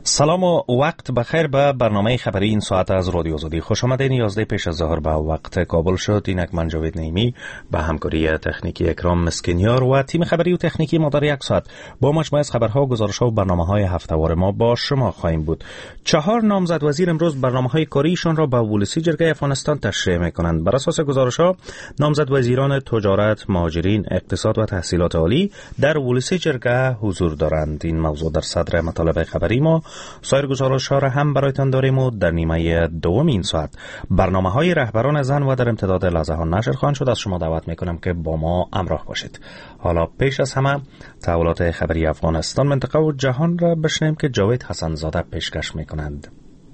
سلام و وقت بخیر به برنامه خبری این ساعت از رادیو آزادی. خوش آمدین. 11 پیش از ظهر به وقت کابل شد. اینک من جاوید نعیمی به همکاری تکنیکی اکرام مسکینیار و تیم خبری و تکنیکی ما در یک ساعت با مجموعه از خبرها، گزارش‌ها و برنامه‌های هفته‌وار ما با شما خواهیم بود. 4 نامزد وزیر امروز برنامه‌های کاریشان را به ولسی جرگه افغانستان تشریح می‌کنند. بر اساس گزارش‌ها نامزد وزیران تجارت، مهاجرین، اقتصاد و تحصیلات عالی در ولسی جرگه حضور دارند. این موضوع در صدر مطالب خبری ما. سایر گزارش‌ها را هم برایتان داریم و در نیمه دوم این ساعت برنامه‌های رهبران زن و در امتداد لحظه ها نشر خواهند شد. از شما دعوت می‌کنم که با ما همراه باشید. حالا پیش از همه تحولات خبری افغانستان، منطقه و جهان را بشنویم که جاوید حسن زاده پیشکش می‌کنند.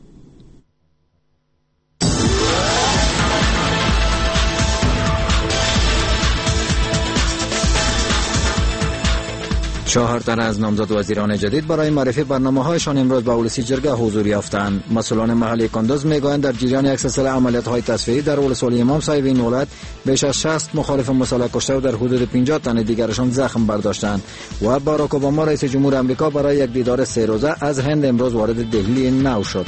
4 تن از نامزد وزیران جدید برای معرفی برنامه‌هایشان امروز به ولسی جرگه حضور یافتند. مسئولان محلی کندوز میگویند در جریان یک سلسله عملیات‌های تصفیه‌ای در ولسوالی امام صاحب این ولایت بیش از 60 مخالف مسلح کشته و در حدود 50 تن دیگرشان زخم برداشتند. و باراک اوباما رئیس جمهور آمریکا برای یک دیدار 3 روزه از هند امروز وارد دهلی نو شد.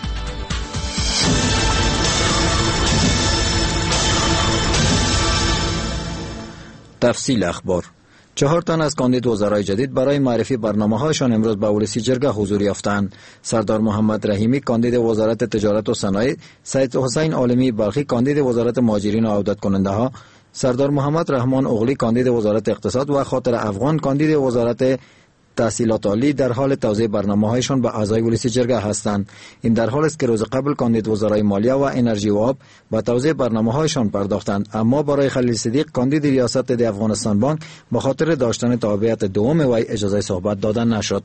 تفصیل اخبار. 4 تن از کاندید وزرای جدید برای معرفی برنامه‌هایشان امروز به ولسی جرگه حضور یافتند. سردار محمد رحیمی کاندید وزارت تجارت و صنایع، سید حسین عالمی بلخی کاندید وزارت مهاجرین و عودت کننده ها، سردار محمد رحمان اغلی کاندید وزارت اقتصاد و خاطر افغان کاندید وزارت تحصیلات عالی در حال توزیع برنامه‌هایشان به اعضای ولسی جرگه هستند. این در حالی است که روز قبل کاندید وزرای مالیه و انرژی و آب به توزیع برنامه‌هایشان پرداختند، اما برای خلیل صدیق کاندید ریاست ده افغانستان بانک به خاطر داشتن تابعیت دوم وی اجازه صحبت داده نشد.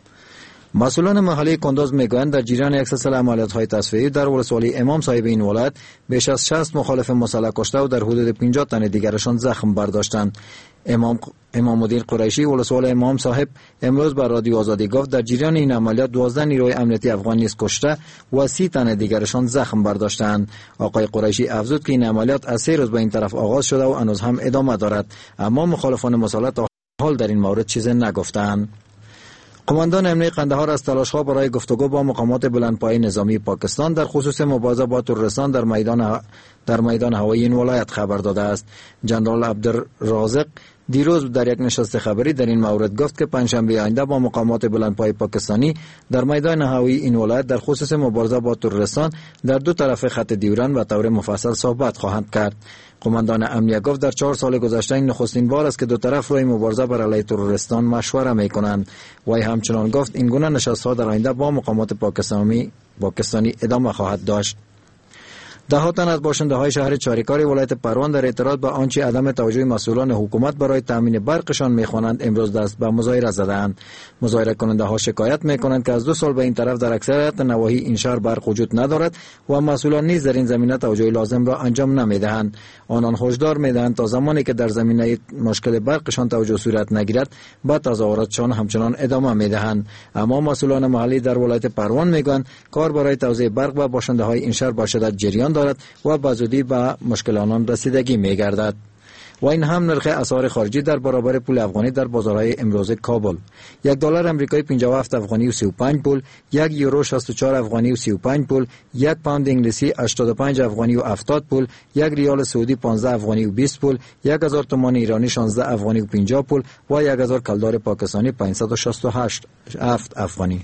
مسئولان محلی کندوز میگویند در جریان یک سلسله عملیات‌های تصفیه‌ای در ولسوالی امام صاحب این ولایت بیش از 60 مخالف مسلح کشته و در حدود 50 تن دیگرشان زخم برداشتند. امام الدین قریشی ولسوال امام صاحب امروز بر رادیو آزادی گفت در جریان این عملیات 12 نیروی امنیتی افغان نیز کشته و 30 تن دیگرشان زخم برداشتند. آقای قریشی افزود که این عملیات از 3 روز به این طرف آغاز شده و هنوز هم ادامه دارد، اما مخالفان مسلح تا حال در این مورد چیزی نگفتند. قماندان امنیتی قندهار از تلاش‌ها برای گفتگو با مقامات بلندپایه نظامی پاکستان در خصوص مبارزه با تروریستان در میدان هوایی این ولایت خبر داده است. جنرال عبدالرازق دیروز در یک نشست خبری در این مورد گفت که پنجشنبه آینده با مقامات بلندپایه پاکستانی در میدان هوایی این ولایت در خصوص مبارزه با تروریستان در دو طرف خط دیورند و طور مفصل صحبت خواهند کرد. قماندان امنیه گفت در 4 سال گذشته این نخستین بار است که دو طرف روی مبارزه بر علیه تروریستان مشوره می‌کنند. وی همچنان گفت این گونه نشست‌ها در آینده با مقامات پاکستانی ادامه خواهد داشت. 10 تن از باشنده‌های شهر چاریکار ولایت پروان در اعتراض به آنچه عدم توجه مسئولان حکومت برای تامین برقشان می‌خوانند امروز دست به مظاهره زدند. مظاهره کننده‌ها شکایت می‌کنند که از 2 سال به این طرف در اکثریت نواحی این شهر برق وجود ندارد و مسئولان نیز در این زمینه توجه لازم را انجام نمی‌دهند. آنان هشدار می‌دهند تا زمانی که در زمینه مشکل برقشان توجه صورت نگیرد با تظاهراتشان همچنان ادامه می‌دهند. اما مسئولان محلی در ولایت پروان می‌گویند کار برای توزیع برق به باشنده‌های این شهر با شدت جریان دارد و به زودی به مشکل آنان رسیدگی می‌گردد. و این هم نرخ اسعار خارجی در برابر پول افغانی در بازارهای امروز کابل: $1 آمریکایی 57 افغانی و 35 پول، 1 یورو 64 افغانی و 35 پول، 1 پوند انگلیسی 85 افغانی و 70 پول، 1 ریال سعودی 15 افغانی و 20 پول، 1000 تومان ایرانی 16 افغانی و 50 پول و 1000 کلدار پاکستانی 568 افغانی.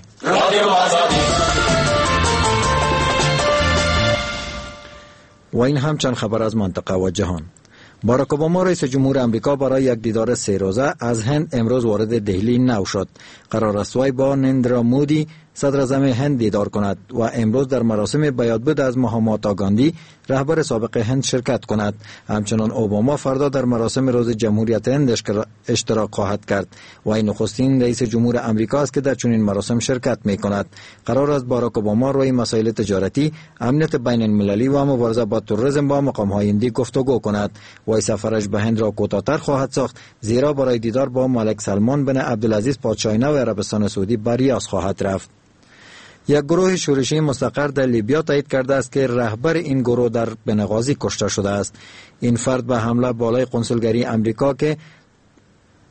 و این هم چند خبر از منطقه و جهان. باراک اوباما رئیس جمهور آمریکا برای یک دیدار 3 روزه از هند امروز وارد دهلی نو شد. قرار است وی با نریندرا مودی صدر اعظم هند دیدار کند و امروز در مراسم بیادبود از مهاتما گاندی رهبر سابق هند شرکت کند. همچنان اوباما فردا در مراسم روز جمهوریت هند اشتراک خواهد کرد و این نخستین رئیس جمهور آمریکا است که در چنین مراسم شرکت می کند. قرار است باراک اوباما روی مسائل تجارتی، امنیت بین المللی و مبارزه با تروریسم با مقام‌های هندی گفتگو کند. وی سفرش به هند را کوتاه‌تر خواهد ساخت زیرا برای دیدار با ملک سلمان بن عبدالعزیز پادشاه نو عربستان سعودی به ریاض خواهد رفت. یک گروه شورشی مستقر در لیبیا تایید کرده است که رهبر این گروه در بنغازی کشته شده است. این فرد به حمله بالای کنسولگری امریکا که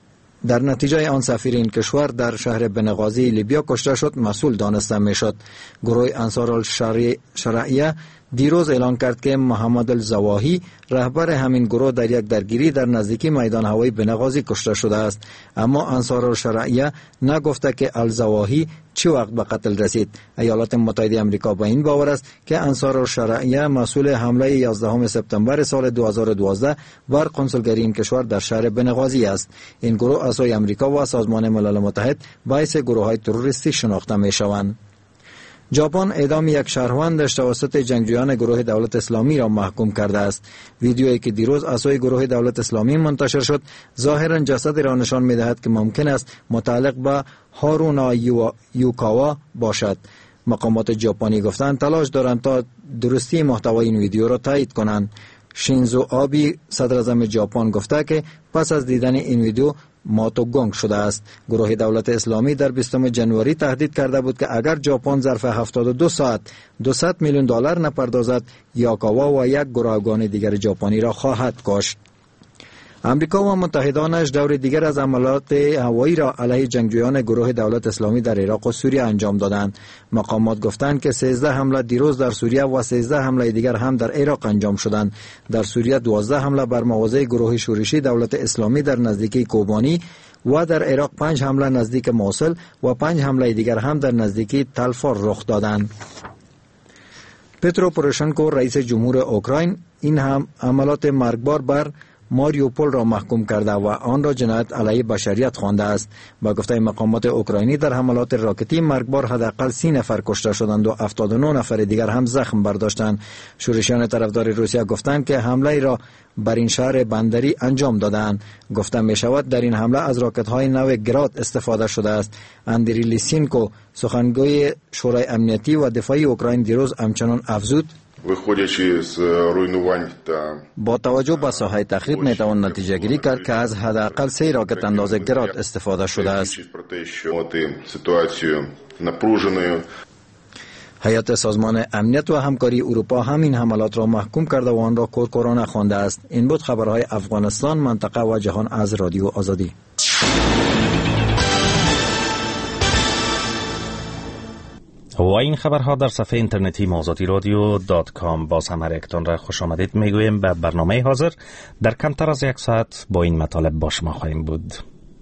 در نتیجه آن سفیر این کشور در شهر بنغازی لیبیا کشته شد مسئول دانسته میشد. گروه انصارالشرعیه دیروز اعلان کرد که محمد الزواهی رهبر همین گروه در یک درگیری در نزدیکی میدان هوایی بنغازی کشته شده است، اما انصارالشرعیه نگفته که الزواهی چه وقت به قتل رسید. ایالات متحده آمریکا با این باور است که انصارالشرعیه مسئول حمله 11 سپتامبر سال 2012 بر کنسولگری این کشور در شهر بنغازی است. این گروه عضو آمریکا و سازمان ملل متحد باعث گروه‌های تروریستی شناخته می‌شوند. ژاپن اعدام یک شهروندش توسط جنگجویان گروه دولت اسلامی را محکوم کرده است. ویدیویی که دیروز عضوی گروه دولت اسلامی منتشر شد ظاهرا جسدی را نشان می‌دهد که ممکن است متعلق به هارونا یوکاوا باشد. مقامات ژاپنی گفتند تلاش دارند تا درستی محتوای این ویدیو را تایید کنند. شینزو آبی صدر اعظم ژاپن گفته که پس از دیدن این ویدیو ماتو گنگ شده است. گروه دولت اسلامی در 20 جنوری تهدید کرده بود که اگر ژاپن ظرف 72 ساعت $200 میلیون نپردازد یوکاوا و یک گروهگان دیگر ژاپنی را خواهد کشت. امریکا و متحدانش دور دیگر از عملیات هوایی را علیه جنگجویان گروه دولت اسلامی در عراق و سوریه انجام دادند. مقامات گفتند که 13 حمله دیروز در سوریه و 13 حمله دیگر هم در عراق انجام شدند. در سوریه 12 حمله بر مواضع گروه شورشی دولت اسلامی در نزدیکی کوبانی و در عراق 5 حمله نزدیک موصل و 5 حمله دیگر هم در نزدیکی تلفار رخ دادند. پترو پوروشنکو رئیس جمهور اوکراین این هم عملیات مرگبار بر ماریوپول را محکوم کرده و آن را جنایت علیه بشریت خوانده است. با گفته مقامات اوکراینی در حملات راکتی مرگبار حداقل 30 نفر کشته شدند و 79 نفر دیگر هم زخم برداشتند. شورشیان طرفدار روسیه گفتند که حمله را بر این شهر بندری انجام دادند. گفته می شود در این حمله از راکت های نو گراد استفاده شده است. اندری لیسینکو سخنگوی شورای امنیتی و دفاعی اوکراین دیروز همچنان افزود با توجه به ساحه تخریب میتوان نتیجه گیری کرد که از حداقل 3 راکت اندازه گراد استفاده شده است. هیئت سازمان امنیت و همکاری اروپا همین حملات را محکوم کرده و آن را کورکورانه خوانده است. این بود خبرهای افغانستان، منطقه و جهان از رادیو آزادی. و این خبرها در صفحه اینترنتی mazadirodio.com. باز هم هر یکتان را خوش آمدید میگویم به برنامه حاضر. در کمتر از 1 ساعت با این مطالب با شما خواهیم بود.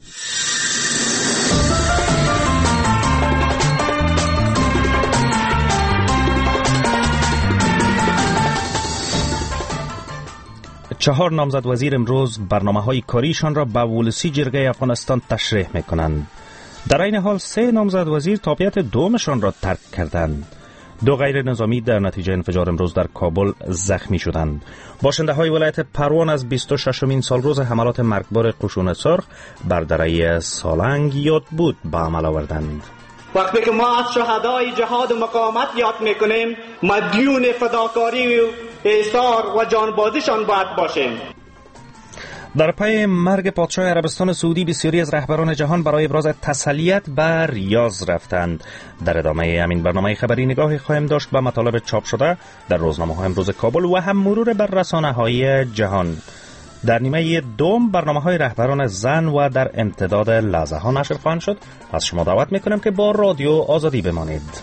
چهار نامزد وزیر امروز برنامه‌های کاریشان را به ولسی جرگه افغانستان تشریح می‌کنند. در این حال 3 نامزد وزیر تابعیت دومشان را ترک کردند. 2 غیر نظامی در نتیجه انفجار امروز در کابل زخمی شدند. باشنده های ولایت پروان از 26مین سالروز حملات مرگبار قشون سرخ بر دره سالنگ یاد بود به عمل آوردند. وقتی که ما از شهدای جهاد و مقاومت یاد میکنیم، مدیون فداکاری و ایثار و جانبازیشان باید باشیم. در پی مرگ پادشاه عربستان سعودی بسیاری از رهبران جهان برای ابراز تسلیت به ریاض رفتند. در ادامه همین برنامه خبری نگاهی خواهیم داشت به مطالب چاپ شده در روزنامه‌های امروز کابل و هم مرور بر رسانه‌های جهان. در نیمه دوم برنامه‌های رهبران زن و در امتداد لحظه ها نشر خواهند شد. از شما دعوت می‌کنم که با رادیو آزادی بمانید.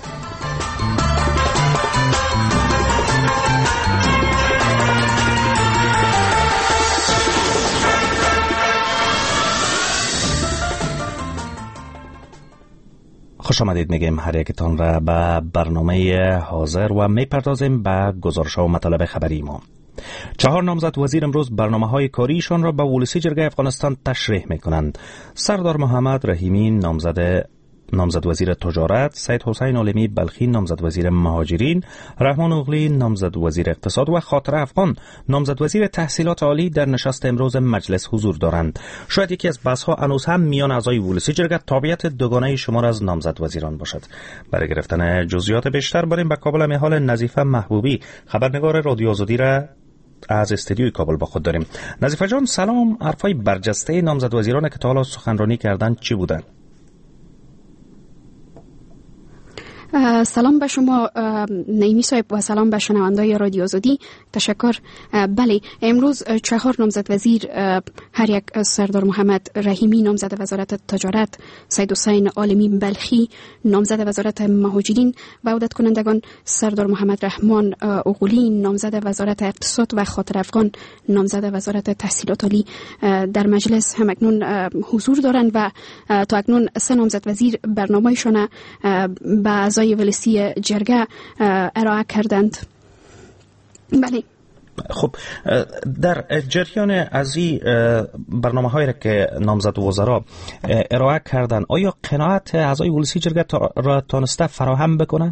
خوش آمدید میگیم هر یکتان را به برنامه حاضر و میپردازیم به گزارش و مطالب خبری ما. 4 نامزد وزیر امروز برنامه‌های کاریشان را به ولسی جرگه افغانستان تشریح میکنند. سردار محمد رحیمی نامزد وزیر تجارت، سید حسین عالمی بلخی نامزد وزیر مهاجرین، رحمان اوغلی نامزد وزیر اقتصاد و خاطر افغان نامزد وزیر تحصیلات عالی در نشست امروز مجلس حضور دارند. شاید یکی از بحث‌ها هنوز هم میان اعضای ولسی جرگه تابعیت دوگانه شمار از نامزد وزیران باشد. برای گرفتن جزئیات بیشتر بریم به کابل. میحال نظیفه محبوبی خبرنگار رادیو آزادی را از استودیوی کابل با خود داریم. نظیفه جان سلام. حرفای برجسته نامزد وزیران که تا حالا سخنرانی کردند چی بودند؟ سلام به شما نعیمی صاحب و سلام به شنوندای رادیو آزادی. تشکر. بله، امروز 4 نامزد وزیر، هر یک سردار محمد رحیمی نامزد وزارت تجارت، سید حسین عالمی بلخی نامزد وزارت مهاجرین و عودت کنندگان، سردار محمد رحمان اغولی نامزد وزارت اقتصاد و خاطر افغان نامزد وزارت تحصیلات عالی در مجلس همکنون حضور دارند و تا اکنون 3 نامزد وزیر برنامه‌شان به اعضای ولسی جرگه ارائه کردند. بله. خب در جریان از این برنامه هایی که نامزد وزرا ارائه کردن، آیا قناعت اعضای ولسی جرگه را تانسته فراهم بکنن؟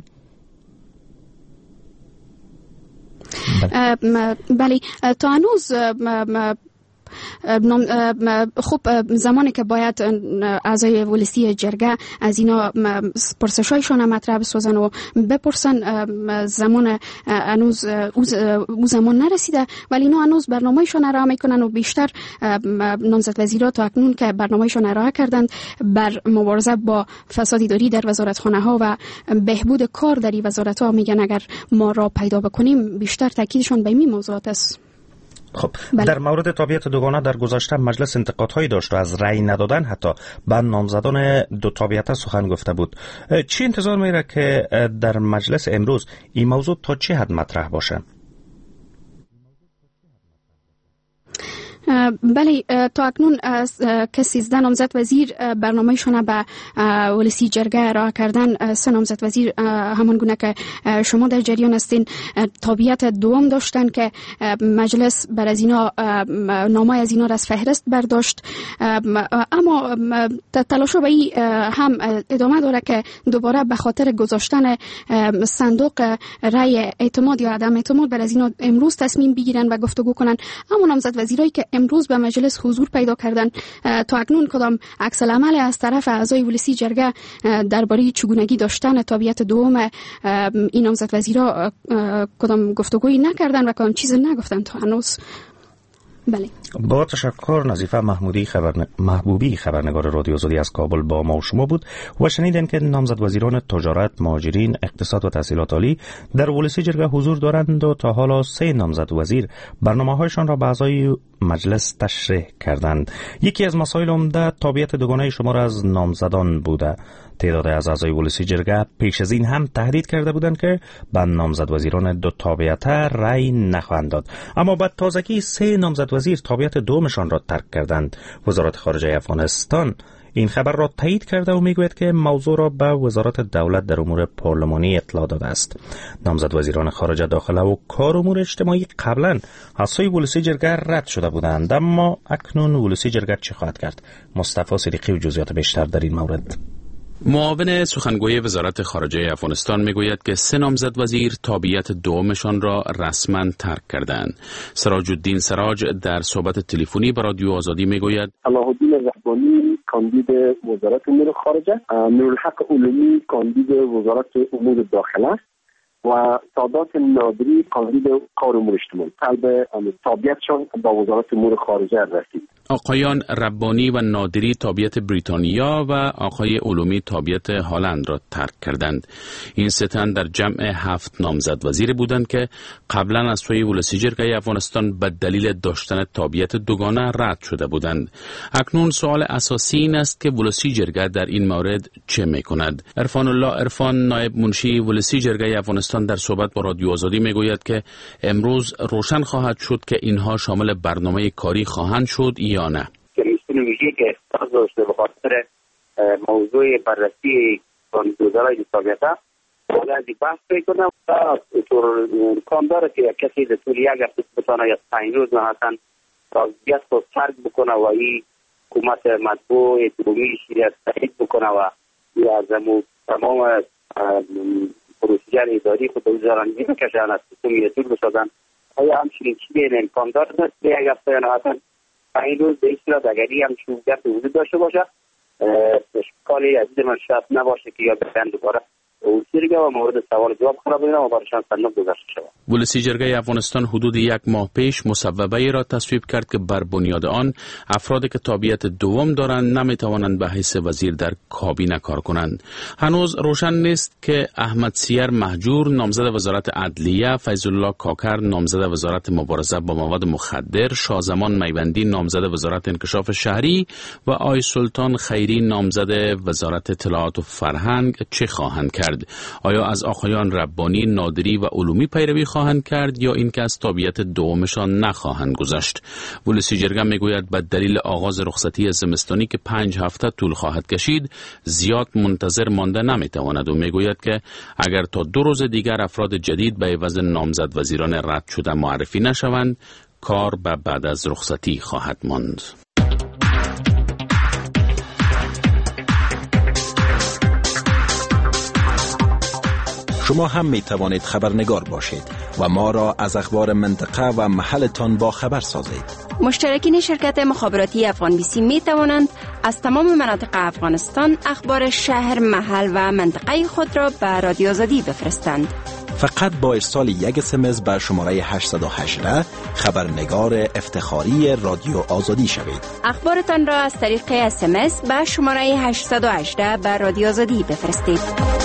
بله، تا هنوز خب زمانی که باید اعضای ولسی جرگه از اینا پرسشایشان مطرح بسازن و بپرسن، زمان هنوز او زمان نرسیده، ولی اینا هنوز برنامه‌شان ارائه میکنن و بیشتر نامزد وزیرا تا اکنون که برنامه‌شان ارائه کردند بر مبارزه با فساد اداری در وزارتخانه‌ها و بهبود کار در این وزارت‌ها میگن اگر ما را پیدا بکنیم، بیشتر تاکیدشان به این موضوعات است. خب در مورد تابعیت دوگانه در گذشته مجلس انتقادهایی داشت و از رأی ندادن حتی به نامزدان دو تابعیت سخن گفته بود. چی انتظار میره که در مجلس امروز این موضوع تا چه حد مطرح باشه؟ بله، تا اکنون که 13 نامزد وزیر برنامه‌شان به ولسی جرگه ارائه کردن، 3 نامزد وزیر همان گونه که شما در جریان هستین تابعیت دوم داشتن که مجلس بر از اینا نامه از اینا را از فهرست برداشت، اما تلاش به این هم ادامه داره که دوباره به خاطر گذاشتن صندوق رای اعتماد یا عدم اعتماد بر از اینا امروز تصمیم بگیرن و گفتگو کنن. اما نامزد وزیرایی که امروز به مجلس حضور پیدا کردن، تا اکنون کدام عکس العمل از طرف اعضای ولسی جرگه درباره چگونگی داشتن تابعیت دوم این نامزد وزیرا کدام گفتگویی نکردن و کدام چیز نگفتن تا هنوز. بله. با تشکر. نظیفه محبوبی خبرنگار رادیو آزادی از کابل با ما و شما بود و شنیدن که نامزد وزیران تجارت، مهاجرین، اقتصاد و تحصیلات عالی در ولسی جرگه حضور دارند و تا حالا 3 نامزد وزیر برنامه‌هایشان را به اعضای مجلس تشریح کردند. یکی از مسائل عمده تابعیت دوگانه شمار از نامزدان بوده. تعداد از اعضای ولسی جرگه پیش از این هم تهدید کرده بودند که به نامزد وزیران دو تابعیت رأی نخواهند داد، اما بعد تازگی 3 نامزد وزیر تابعیت دومشان را ترک کردند. وزارت خارجه افغانستان این خبر را تایید کرده و میگوید که موضوع را به وزارت دولت در امور پارلمانی اطلاع داده است. نامزد وزیران خارجه، داخله و کار امور اجتماعی قبلا از سوی ولسی جرگه رد شده بودند، اما اکنون ولسی جرگه چه خواهد کرد؟ مصطفی صدیقی و جزئیات بیشتر در این مورد. معاون سخنگوی وزارت خارجه افغانستان میگوید که 3 نامزد وزیر تابعیت دومشان را رسما ترک کردند. سراج الدین سراج در صحبت تلفنی با رادیو آزادی میگوید صلاح الدین رحمانی کاندید وزارت امور خارجه، نورالحق علومی کاندید وزارت امور داخله و سادات نادری کاندید کار امور اجتماعی. طلب تابعیتشان با وزارت امور خارجه رسید. آقایان ربانی و نادری تابعیت بریتانیا و آقای علومی تابعیت هلند را ترک کردند. این 3 تن در جمع 7 نامزد وزیر بودند که قبلا از سوی ولسی جرگه افغانستان به دلیل داشتن تابعیت دوگانه رد شده بودند. اکنون سوال اساسی این است که ولسی جرگه در این مورد چه میکند؟ عرفان الله عرفان، نایب منشی ولسی جرگه افغانستان، در صحبت با رادیو آزادی میگوید که امروز روشن خواهد شد که اینها شامل برنامه کاری خواهند شد یا نه. ویژه که اختصاص داشته به خاطر موضوع بررسی وزرای تابعیت حالا از بحث میکنم و طور امکان داره که کسی در طول 1 هفته بتونه یا 5 روز مثلا راضیت رو ترک بکنه و این حکومت مطبوع عمومی شریعت تایید بکنه و یا از تمام پروسیجر اداری خود بگذارن میکشن از سیستم طول بسازن. آیا همچنین چیزی امکان داره به 1 هفته یا نه 5 روز به اصطلاح اگری هم شروعیت وجود داشته باشه، اشکالی عزیز من شاید نباشه که یا بخواهند دوباره ولسی جرگه و مورد سوال جواب قرار بگیرم و برایشان صندوق گذاشته شود. ولسی جرگه افغانستان حدود 1 ماه پیش مصوبه را تصویب کرد که بر بنیاد آن افرادی که تابعیت دوم دارند نمیتوانند به حیث وزیر در کابینه کار کنند. هنوز روشن نیست که احمد سیر مهجور نامزد وزارت عدلیه، فیض الله کاکر نامزد وزارت مبارزه با مواد مخدر، شازمان میوندی نامزد وزارت انکشاف شهری و آی سلطان خیری نامزد وزارت اطلاعات و فرهنگ چه خواهند کرد؟ آیا از آقایان ربانی، نادری و علومی پیروی خواهند کرد یا اینکه از تابعیت دومشان نخواهند گذشت؟ ولسی جرگه میگوید به دلیل آغاز رخصتی زمستانی که 5 هفته طول خواهد کشید زیاد منتظر مانده نمیتواند و میگوید که اگر تا 2 روز دیگر افراد جدید به عوض نامزد وزیران رد شده معرفی نشوند کار به بعد از رخصتی خواهد ماند. شما هم می توانید خبرنگار باشید و ما را از اخبار منطقه و محلتان با خبر سازید. مشترکین شرکت مخابراتی افغان بیسی می توانند از تمام مناطق افغانستان اخبار شهر، محل و منطقه خود را به رادیو آزادی بفرستند. فقط با ارسال یک SMS به شماره 818 خبرنگار افتخاری رادیو آزادی شوید. اخبارتان را از طریق SMS به شماره 818 به رادیو آزادی بفرستید.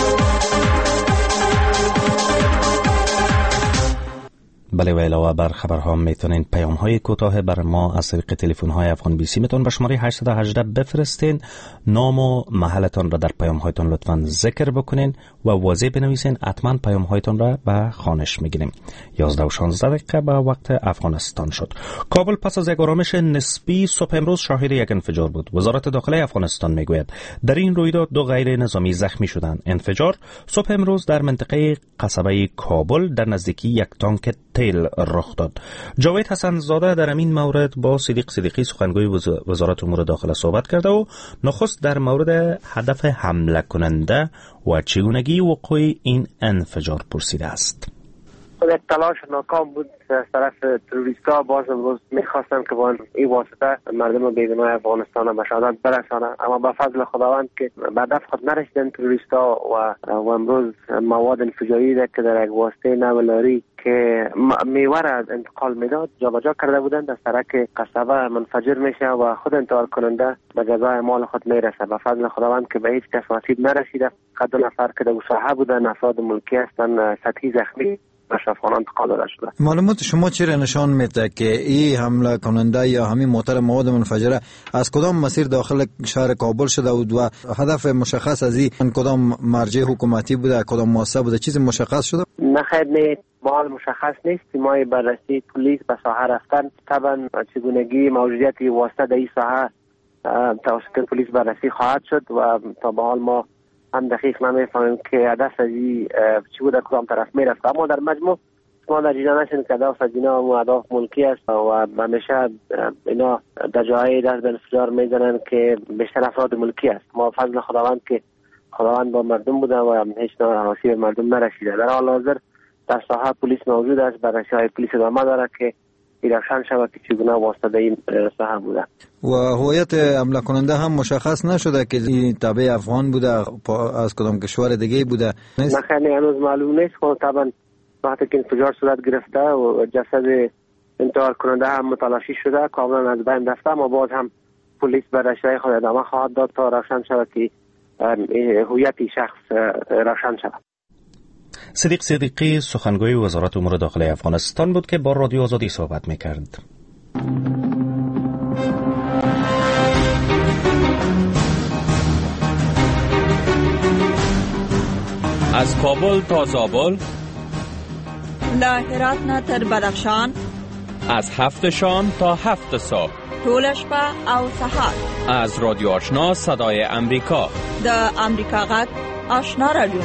بله و علاوه بر خبرها میتونین پیام‌های کوتاه بر ما از طریق تلفن‌های افغان بیسی میتون به شماره 818 بفرستین. نام و محلتان را در پیام‌هایتان لطفاً ذکر بکنین و واضح بنویسین. حتما پیام‌هایتان را به خوانش میگیریم. 11 و 16 دقیقه به وقت افغانستان شد. کابل پس از یک آرامش نسبی صبح امروز شاهد یک انفجار بود. وزارت داخله افغانستان میگوید در این رویداد 2 غیر نظامی زخمی شدند. انفجار صبح امروز در منطقه قصبه کابل در نزدیکی یک تانک تیل رخ داد. جاوید حسن زاده در این مورد با صدیق صدیقی سخنگوی وزارت امور داخله صحبت کرده و نخست در مورد هدف حمله کننده و چگونگی وقوع این انفجار پرسیده است. یک تلاش ناکام بود از طرف تروریست‌ها. باز امروز می‌خواستن که با این واسطه مردم بیگناه افغانستان به شهادت برسانند، اما به فضل خداوند که به هدف خود نرسیدن تروریست‌ها و امروز مواد انفجاری که در یک واسطه نولاری که میوه را انتقال میداد جابجا کرده بودند از سرک قصبه منفجر میشه و خود انتقال کننده به جزای مال خود میرسه. به فضل خداوند که به هیچ کس آسیب نرسیده. فقط 2 نفر که در ساحه بودن افراد ملکی هستند سطحی زخمی افغان انتقال داده شده. معلومات شما چی نشان میده که این حمله کننده یا همین موتر مواد منفجره از کدام مسیر داخل شهر کابل شده و هدف مشخص از این کدام مرجع حکومتی بوده، کدام مؤسسه بوده، چیزی مشخص شده؟ نه خیر، نه مال مشخص نیست. ما بررسی پلیس به ساحه رفتن طبعا چگونگی موجودیت واسطه در این ساحه توسط پلیس بررسی خواهد شد و تا به حال ما هم دقیق نمیفهمیم که هدف از این چی بوده، کدام طرف میرفت. اما در مجموع ما در جینا نشین که هدف از اینا و هدف ملکی است و همیشه اینا در جایی دست به انفجار میزنن که بیشتر افراد ملکی است. ما فضل خداوند که خداوند با مردم بوده و هیچ نوع آسیب به مردم نرسیده. در حال حاضر در ساحه پلیس موجود است، بررسی های پلیس ادامه داره که روشن شود که چگونه واسطه در این ساحه بوده. و هویت حمله کننده هم مشخص نشده که این تابع افغان بوده از کدام کشور دیگه بوده؟ نه خیلی هنوز معلوم نیست. خب طبعا وقتی که انفجار صورت گرفته و جسد انتقال کننده هم متلاشی شده کاملا از بین رفته، اما باز هم پلیس بررسی خود ادامه خواهد داد تا روشن شود که هویت شخص روشن شود. صدیق صدیقی سخنگوی وزارت امور داخله افغانستان بود که با رادیو آزادی صحبت می‌کرد. از کابل تا زابل، له هرات نه تر بدخشان، از 7 شام تا 7 صبح، ټول شپه او سهار، از رادیو آشنا صدای امریکا، د امریکا غږ آشنا رادیو.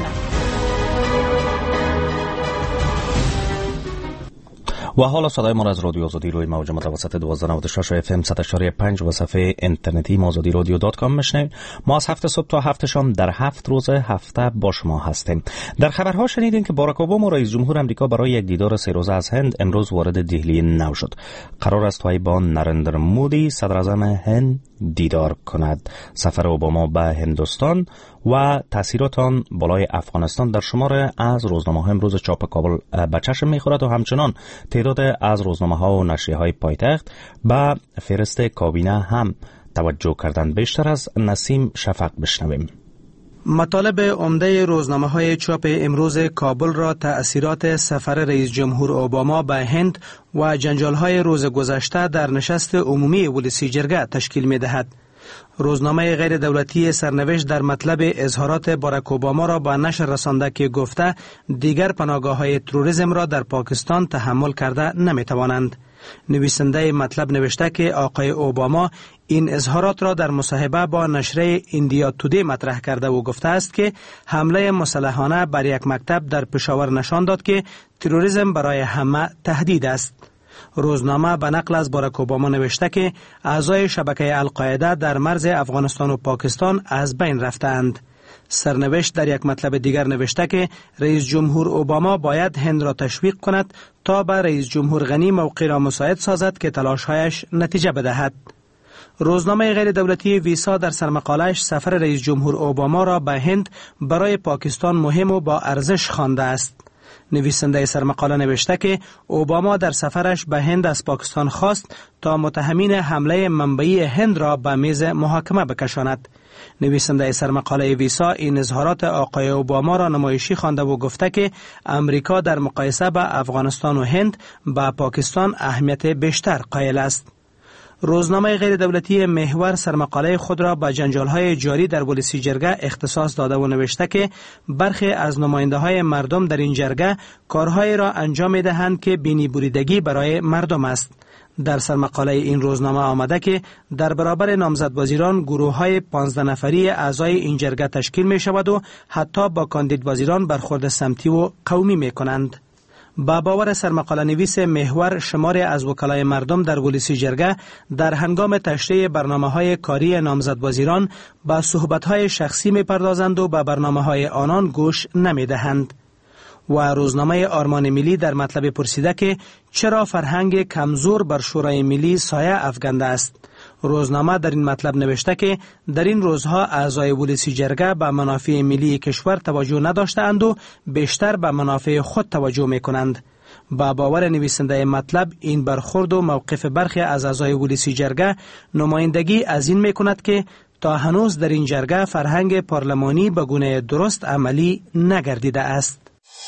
و حالا صدای ما را از رادیو آزادی روی موج متوسط 1296 FM 100.5 و صفحه اینترنتی azadirodio.com میشنوید. ما از 7 صبح تا 7 شام در 7 روز هفته با شما هستیم. در خبرها شنیدین که باراک اوباما رئیس جمهور آمریکا برای یک دیدار 3 روزه از هند امروز وارد دهلی نو شد. قرار است وی با نریندر مودی صدر اعظم هند دیدار کند. سفر اوباما به هندوستان و تاثیرات آن بالای افغانستان در شمار از روزنامه‌های امروز چاپ کابل به چشم می‌خورد و همچنان تعداد از روزنامه‌ها و نشریه‌های پایتخت به فهرست کابینه هم توجه کردند. بیشتر از نسیم شفق بشنویم. مطالب عمده روزنامه‌های چاپ امروز کابل را تأثیرات سفر رئیس جمهور اوباما به هند و جنجال‌های روز گذشته در نشست عمومی ولسی جرگه تشکیل می‌دهد. روزنامه غیر دولتی سرنوشت در مطلب اظهارات باراک اوباما را به نشر رسانده که گفته دیگر پناهگاه‌های تروریسم را در پاکستان تحمل کرده نمی‌توانند. نویسنده مطلب نوشته که آقای اوباما این اظهارات را در مصاحبه با نشریه ایندیا تودی مطرح کرده و گفته است که حمله مسلحانه بر یک مکتب در پشاور نشان داد که تروریسم برای همه تهدید است. روزنامه به نقل از باراک اوباما نوشته که اعضای شبکه القاعده در مرز افغانستان و پاکستان از بین رفتند. سرنوشت در یک مطلب دیگر نوشته که رئیس جمهور اوباما باید هند را تشویق کند تا به رئیس جمهور غنی موقع را مساعد سازد که تلاش‌هایش نتیجه بدهد. روزنامه غیر دولتی ویسا در سرمقاله‌اش سفر رئیس جمهور اوباما را به هند برای پاکستان مهم و با ارزش خوانده است. نویسنده سرمقاله نوشته که اوباما در سفرش به هند از پاکستان خواست تا متهمین حمله منبعی هند را به میز محاکمه بکشاند. نویسنده سرمقاله ویسا این اظهارات آقای اوباما را نمایشی خوانده و گفته که امریکا در مقایسه با افغانستان و هند به پاکستان اهمیت بیشتر قائل است. روزنامه غیر دولتی محور سرمقاله خود را به جنجال‌های جاری در ولسی جرگه اختصاص داده و نوشته که برخی از نماینده‌های مردم در این جرگه کارهایی را انجام می‌دهند که بینی بریدگی برای مردم است. در سرمقاله این روزنامه آمده که در برابر نامزد وزیران گروه‌های 15 نفری اعضای این جرگه تشکیل می‌شود و حتی با کاندید وزیران برخورد سمتی و قومی می‌کنند. با باور سرمقاله نویس محور شماری از وکلای مردم در ولسی جرگه در هنگام تشریح برنامه‌های کاری نامزد وزیران با صحبت‌های شخصی می‌پردازند و به برنامه‌های آنان گوش نمی‌دهند. و روزنامه آرمان ملی در مطلب پرسیده که چرا فرهنگ کمزور بر شورای ملی سایه افکنده است. روزنامه در این مطلب نوشته که در این روزها اعضای ولسی جرگه به منافع ملی کشور توجه نداشته‌اند و بیشتر به منافع خود توجه می‌کنند. با باور نویسنده مطلب این برخورد و موقف برخی از اعضای ولسی جرگه نمایندگی از این می‌کند که تا هنوز در این جرگه فرهنگ پارلمانی به گونه درست عملی نگردیده است.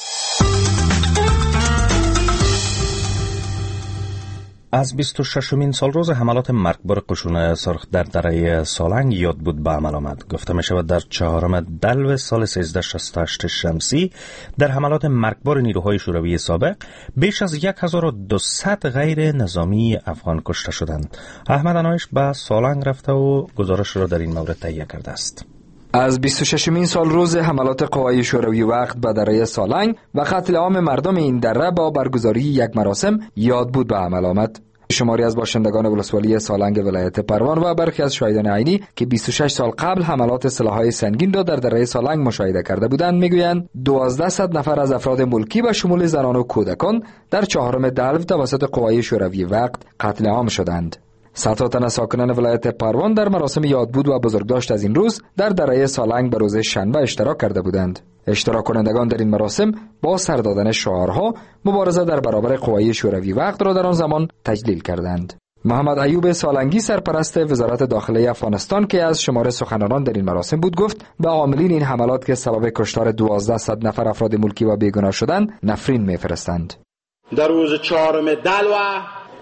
از 26مین سالروز حملات مرگبار قشون سرخ در دره سالنگ یاد بود به عمل آمد. گفته می شود در 4 دلو سال 1368 شمسی در حملات مرگبار نیروهای شوروی سابق بیش از 1200 غیر نظامی افغان کشته شدند. احمد انایش به سالنگ رفته و گزارش را در این مورد تهیه کرده است. از 26مین سال روز حملات قوای شوروی وقت به دره سالنگ و قتل عام مردم این دره با برگزاری یک مراسم یاد بود به عمل آمد. شماری از باشندگان ولسوالی سالنگ ولایت پروان و برخی از شاهدان عینی که 26 سال قبل حملات سلاح‌های سنگین را در دره سالنگ مشاهده کرده بودند میگویند 1200 نفر از افراد ملکی به شمول زنان و کودکان در 4 دلو توسط قوای شوروی وقت قتل عام شدند. صدها تن ساکنان ولایت پروان در مراسم یادبود و بزرگداشت از این روز در دره سالنگ به روز شنبه اشتراک کرده بودند. اشتراک کنندگان در این مراسم با سر دادن شعارها مبارزه در برابر قوای شوروی وقت را در آن زمان تجلیل کردند. محمد ایوب سالنگی سرپرست وزارت داخله افغانستان که از شمار سخنرانان در این مراسم بود گفت به عاملین این حملات که سبب کشتار 1200 نفر افراد ملکی و بیگناه شدند نفرین می‌فرستند. در روز 4 دلو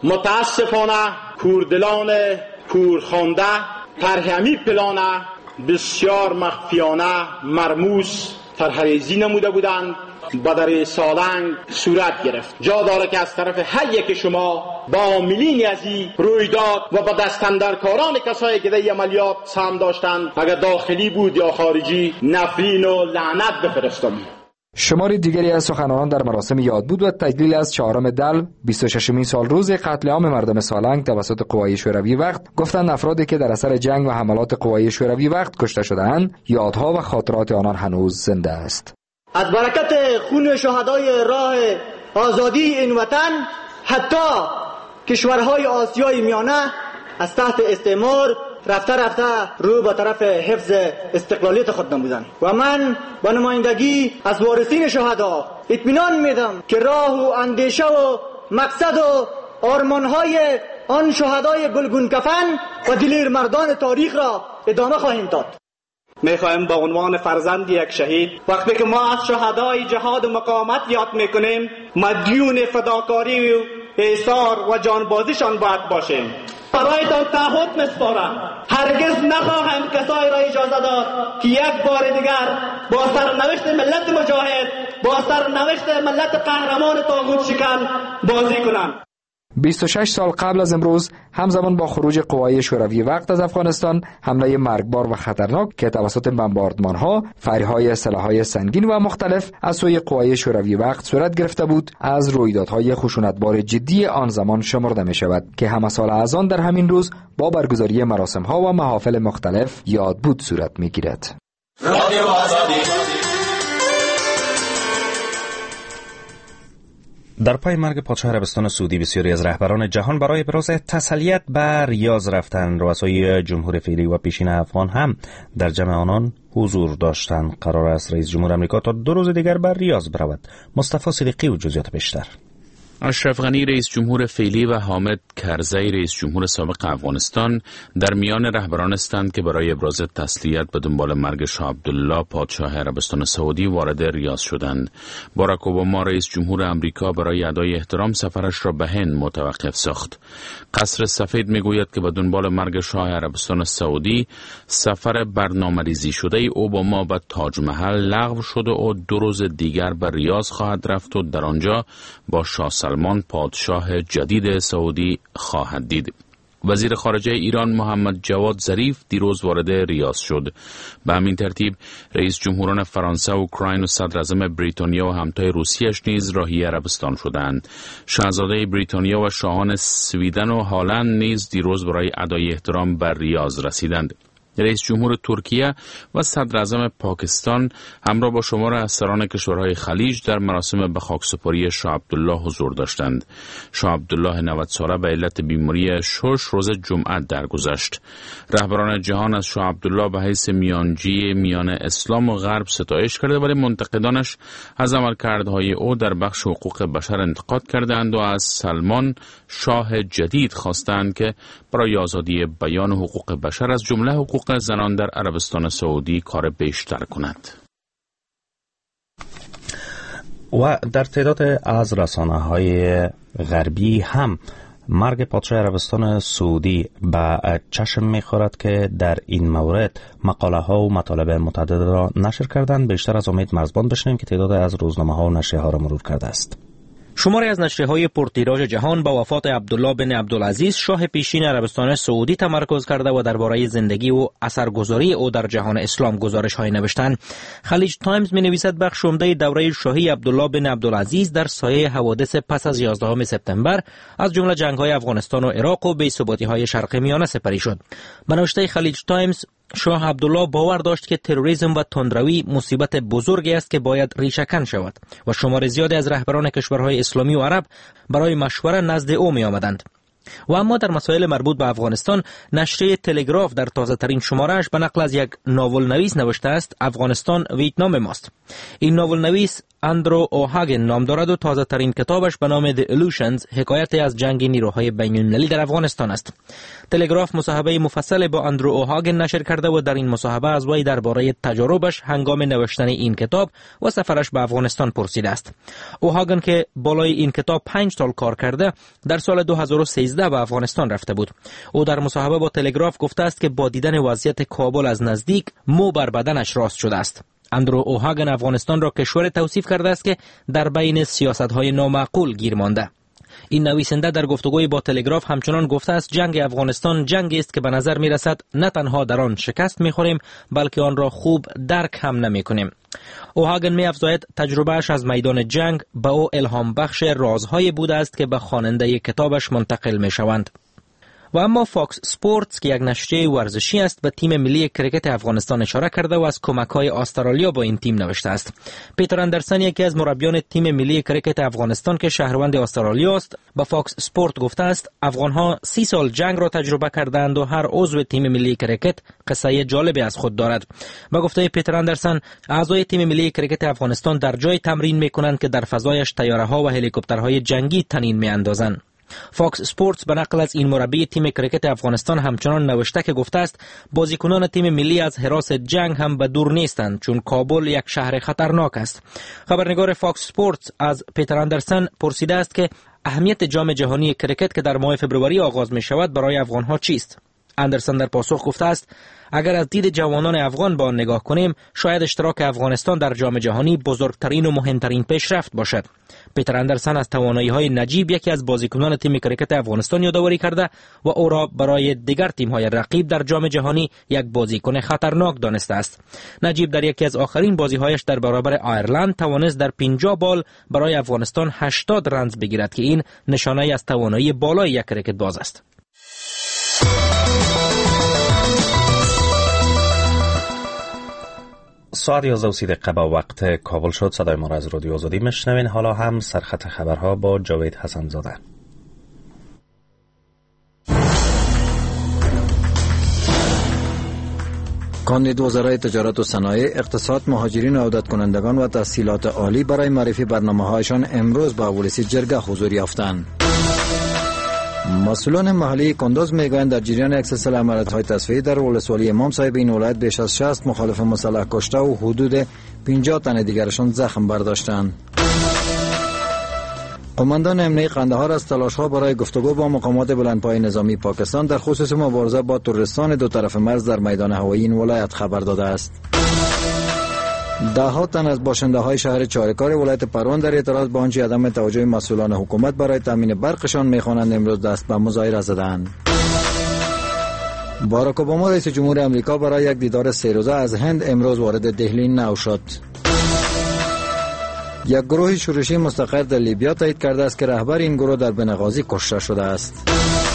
متاسفانه کوردلان کورخوانده ترهمی پلانه بسیار مخفیانه مرموز ترهریزی نموده بودند با در سالنگ صورت گرفت. جا داره که از طرف هر یک شما با عاملین از این رویداد و با دستاندرکاران کسایی که در عملیات سهم داشتند اگر داخلی بود یا خارجی نفرین و لعنت بفرستم. شماری دیگری از سخنرانان در مراسم یادبود و تجلیل از 4 دلو 26مین سال روز قتل عام مردم سالنگ توسط قوای شوروی وقت گفتند افرادی که در اثر جنگ و حملات قوای شوروی وقت کشته شده‌اند یادها و خاطرات آنان هنوز زنده است. از برکت خون شهدای راه آزادی این وطن حتی کشورهای آسیای میانه از تحت استعمار رفته رو به طرف حفظ استقلالیت خود نمودند و من با نمایندگی از وارثین شهدا اطمینان میدم که راه و اندیشه و مقصد و آرمانهای آن شهدای گلگون کفن و دلیر مردان تاریخ را ادامه خواهیم داد. میخوایم با عنوان فرزند یک شهید وقتی که ما از شهدای جهاد و مقاومت یاد میکنیم مدیون فداکاری و ایثار و جانبازیشان باید باشیم. برایتان تعهد میسپارم هرگز نخواهم کسایی را اجازه داد که یک بار دیگر با سرنوشت ملت مجاهد، با سرنوشت ملت قهرمان طاغوت شکن بازی کنند. 26 سال قبل از امروز همزمان با خروج قوای شوروی وقت از افغانستان، حمله مرگبار و خطرناک که توسط بمباردمان‌ها، فریهای سلاح‌های سنگین و مختلف از سوی قوای شوروی وقت صورت گرفته بود، از رویدادهای خشونتبار جدی آن زمان شمرده می شود که همه سال از آن در همین روز با برگزاری مراسم‌ها و محافل مختلف یادبود صورت می‌گیرد. در پای مرگ پادشاه عربستان سعودی بسیاری از رهبران جهان برای ابراز تسلیت به ریاض رفتند. رؤسای جمهور فعلی و پیشین افغان هم در جمع آنان حضور داشتند. قرار است رئیس جمهور آمریکا تا 2 روز دیگر بر ریاض برود. مصطفی صدیقی و جزئیات بیشتر. اشرف غنی رئیس جمهور فعلی و حامد کرزی رئیس جمهور سابق افغانستان در میان رهبران هستند که برای ابراز تسلیت به دنبال مرگ شاه عبدالله پادشاه عربستان سعودی وارد ریاض شدند. باراک اوباما رئیس جمهور آمریکا برای ادای احترام سفرش را به هند متوقف ساخت. قصر سفید میگوید که به دنبال مرگ شاه عربستان سعودی سفر برنامه‌ریزی شده اوباما به تاج محل لغو شده و 2 روز دیگر به ریاض خواهد رفت و در آنجا با شاه سلمان پادشاه جدید سعودی خواهد دید. وزیر خارجه ایران محمد جواد ظریف دیروز وارد ریاض شد. به همین ترتیب رئیس جمهوران فرانسه، اوکراین و صدر اعظم بریتانیا و همتای روسیه‌اش نیز راهی عربستان شدند. شاهزاده بریتانیا و شاهان سویدن و هلند نیز دیروز برای ادای احترام به ریاض رسیدند. رئیس جمهور ترکیه و صدر اعظم پاکستان همراه با شمار از سران کشورهای خلیج در مراسم به خاکسپاری شاه عبدالله حضور داشتند. شاه عبدالله 90 ساله به علت بیماری شش روز جمعه درگذشت. رهبران جهان از شاه عبدالله به حیث میانجی میان اسلام و غرب ستایش کرده، ولی منتقدانش از عملکردهای او در بخش حقوق بشر انتقاد کردند و از سلمان شاه جدید خواستند که برای آزادی بیان حقوق بشر از جمله حقوق زنان در عربستان سعودی کار بیشتر کند. و در تعداد از رسانه‌های غربی هم مرگ پادشاه عربستان سعودی به چشم می‌خورد که در این مورد مقاله‌ها و مطالب متعدد را نشر کردند. بیشتر از امید مرزبان بشنویم که تعداد از روزنامه‌ها و نشریه‌ها را مرور کرده است. شماری از نشریه‌های پرتیراژ جهان با وفات عبدالله بن عبدالعزیز شاه پیشین عربستان سعودی تمرکز کرده و درباره زندگی و اثرگذاری او در جهان اسلام گزارش‌های نوشتند. خلیج تایمز می‌نویسد بخش عمده دوره شاهی عبدالله بن عبدالعزیز در سایه حوادث پس از 11 سپتامبر از جمله جنگ‌های افغانستان و عراق و بی‌ثباتی‌های شرق میانه سپری شد. به نوشته خلیج تایمز، شاه عبدالله باور داشت که تروریسم و تندروی مصیبت بزرگی است که باید ریشه‌کن شود و شمار زیادی از رهبران کشورهای اسلامی و عرب برای مشوره نزد او می آمدند. و اما در مسائل مربوط به افغانستان، نشریه تلگراف در تازه ترین شماره‌اش به نقل از یک ناول نویس نوشته است: افغانستان ویتنام ماست. این ناول نویس اندرو اوهاگن نام دارد و تازه ترین کتابش به نام The Illusions حکایت از جنگ نیروهای بین المللی در افغانستان است. تلگراف مصاحبه مفصل با اندرو اوهاگن نشر کرده و در این مصاحبه از وی درباره تجاربش هنگام نوشتن این کتاب و سفرش به افغانستان پرسیده است. اوهاگن که بالای این کتاب 5 سال کار کرده، در سال 2013 به افغانستان رفته بود. او در مصاحبه با تلگراف گفته است که با دیدن وضعیت کابل از نزدیک مو بر بدنش راست شده است. اندرو اوهاگن افغانستان را کشور توصیف کرده است که در بین سیاست‌های نامعقول گیر مانده. این نویسنده در گفتگوی با تلگراف همچنان گفته است جنگ افغانستان جنگی است که به نظر می رسد نه تنها در آن شکست می خوریم بلکه آن را خوب درک هم نمی کنیم. اوهاگن می افزاید تجربهش از میدان جنگ به او الهام بخش رازهای بوده است که به خواننده کتابش منتقل می شوند. و اما فاکس سپورتس که یک نشریه ورزشی است به تیم ملی کرکت افغانستان اشاره کرده و از کمک‌های استرالیا با این تیم نوشته است. پیتر اندرسن یکی از مربیان تیم ملی کرکت افغانستان که شهروند استرالیا است به فاکس سپورت گفته است افغان‌ها 30 سال جنگ را تجربه کردند و هر عضو تیم ملی کرکت قصه جالبی از خود دارد. با گفته پیتر اندرسن اعضای تیم ملی کرکت افغانستان در جای تمرین می‌کنند که در فضایش طیاره‌ها و هلیکوپترهای جنگی تنین می‌اندازند. فاکس سپورتس به نقل از این مربی تیم کرکت افغانستان همچنان نوشته که گفته است بازیکنان تیم ملی از هراس جنگ هم به دور نیستند چون کابل یک شهر خطرناک است. خبرنگار فاکس سپورتس از پیتر اندرسن پرسیده است که اهمیت جام جهانی کرکت که در ماه فبروری آغاز می شود برای افغان‌ها چیست؟ اندرسن در پاسخ گفته است اگر از دید جوانان افغان به آن نگاه کنیم شاید اشتراک افغانستان در جام جهانی بزرگترین و مهمترین پیشرفت باشد. پیتر اندرسن از توانایی‌های نجیب یکی از بازیکنان تیم کرکت افغانستان یادآوری کرده و او را برای دیگر تیم‌های رقیب در جام جهانی یک بازیکن خطرناک دانسته است. نجیب در یکی از آخرین بازی‌هایش در برابر آیرلند توانست در 50 بال برای افغانستان 80 رنز بگیرد که این نشانه از توانایی بالای یک کرکت باز است. ساعت 11:30 با وقت کابل شد. صدای ما را از رادیو آزادی میشنوین. حالا هم سرخط خبرها با جاوید حسن زاده. کاندید وزرای تجارت و صنایع، اقتصاد، مهاجرین و عودت کنندگان و تحصیلات عالی برای معرفی برنامه‌هایشان امروز به ولسی جرگه حضور یافتند. مسئولان محلی کندوز میگویند در جریان یک سلسله عملیات‌های تصفیه‌ای در ولسوالی امام صاحب این ولایت بیش از 60 مخالف مسلح کشته و حدود 50 تن دیگرشان زخم برداشتند. قماندان امنیتی قندهار از تلاش‌ها برای گفتگو با مقامات بلندپایه نظامی پاکستان در خصوص مبارزه با تروریستان دو طرف مرز در میدان هوایی این ولایت خبر داده است. ده‌ها تن از باشنده‌های شهر چاره‌کار ولایت پروان در اعتراض به آنچه عدم توجه مسئولان حکومت برای تامین برقشان می‌خوانند امروز دست به مظاهره زدند. باراک اوباما رئیس جمهور آمریکا برای یک دیدار 3 روزه از هند امروز وارد دهلی نو شد. یک گروه شورشی مستقر در لیبیا تایید کرده است که رهبر این گروه در بنغازی کشته شده است.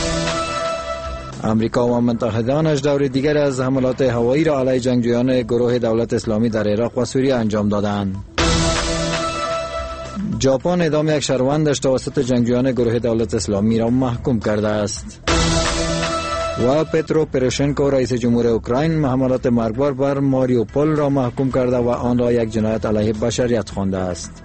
امریکا و متحدانش دور دیگر از حملات هوایی را علیه جنگجویان گروه دولت اسلامی در عراق و سوریه انجام دادند. ژاپن اعدام یک شهروندش توسط جنگجویان گروه دولت اسلامی را محکوم کرده است. و پترو پروشنکو رئیس جمهور اوکراین حملات مرگبار بر ماریوپول را محکوم کرده و آن را یک جنایت علیه بشریت خوانده است.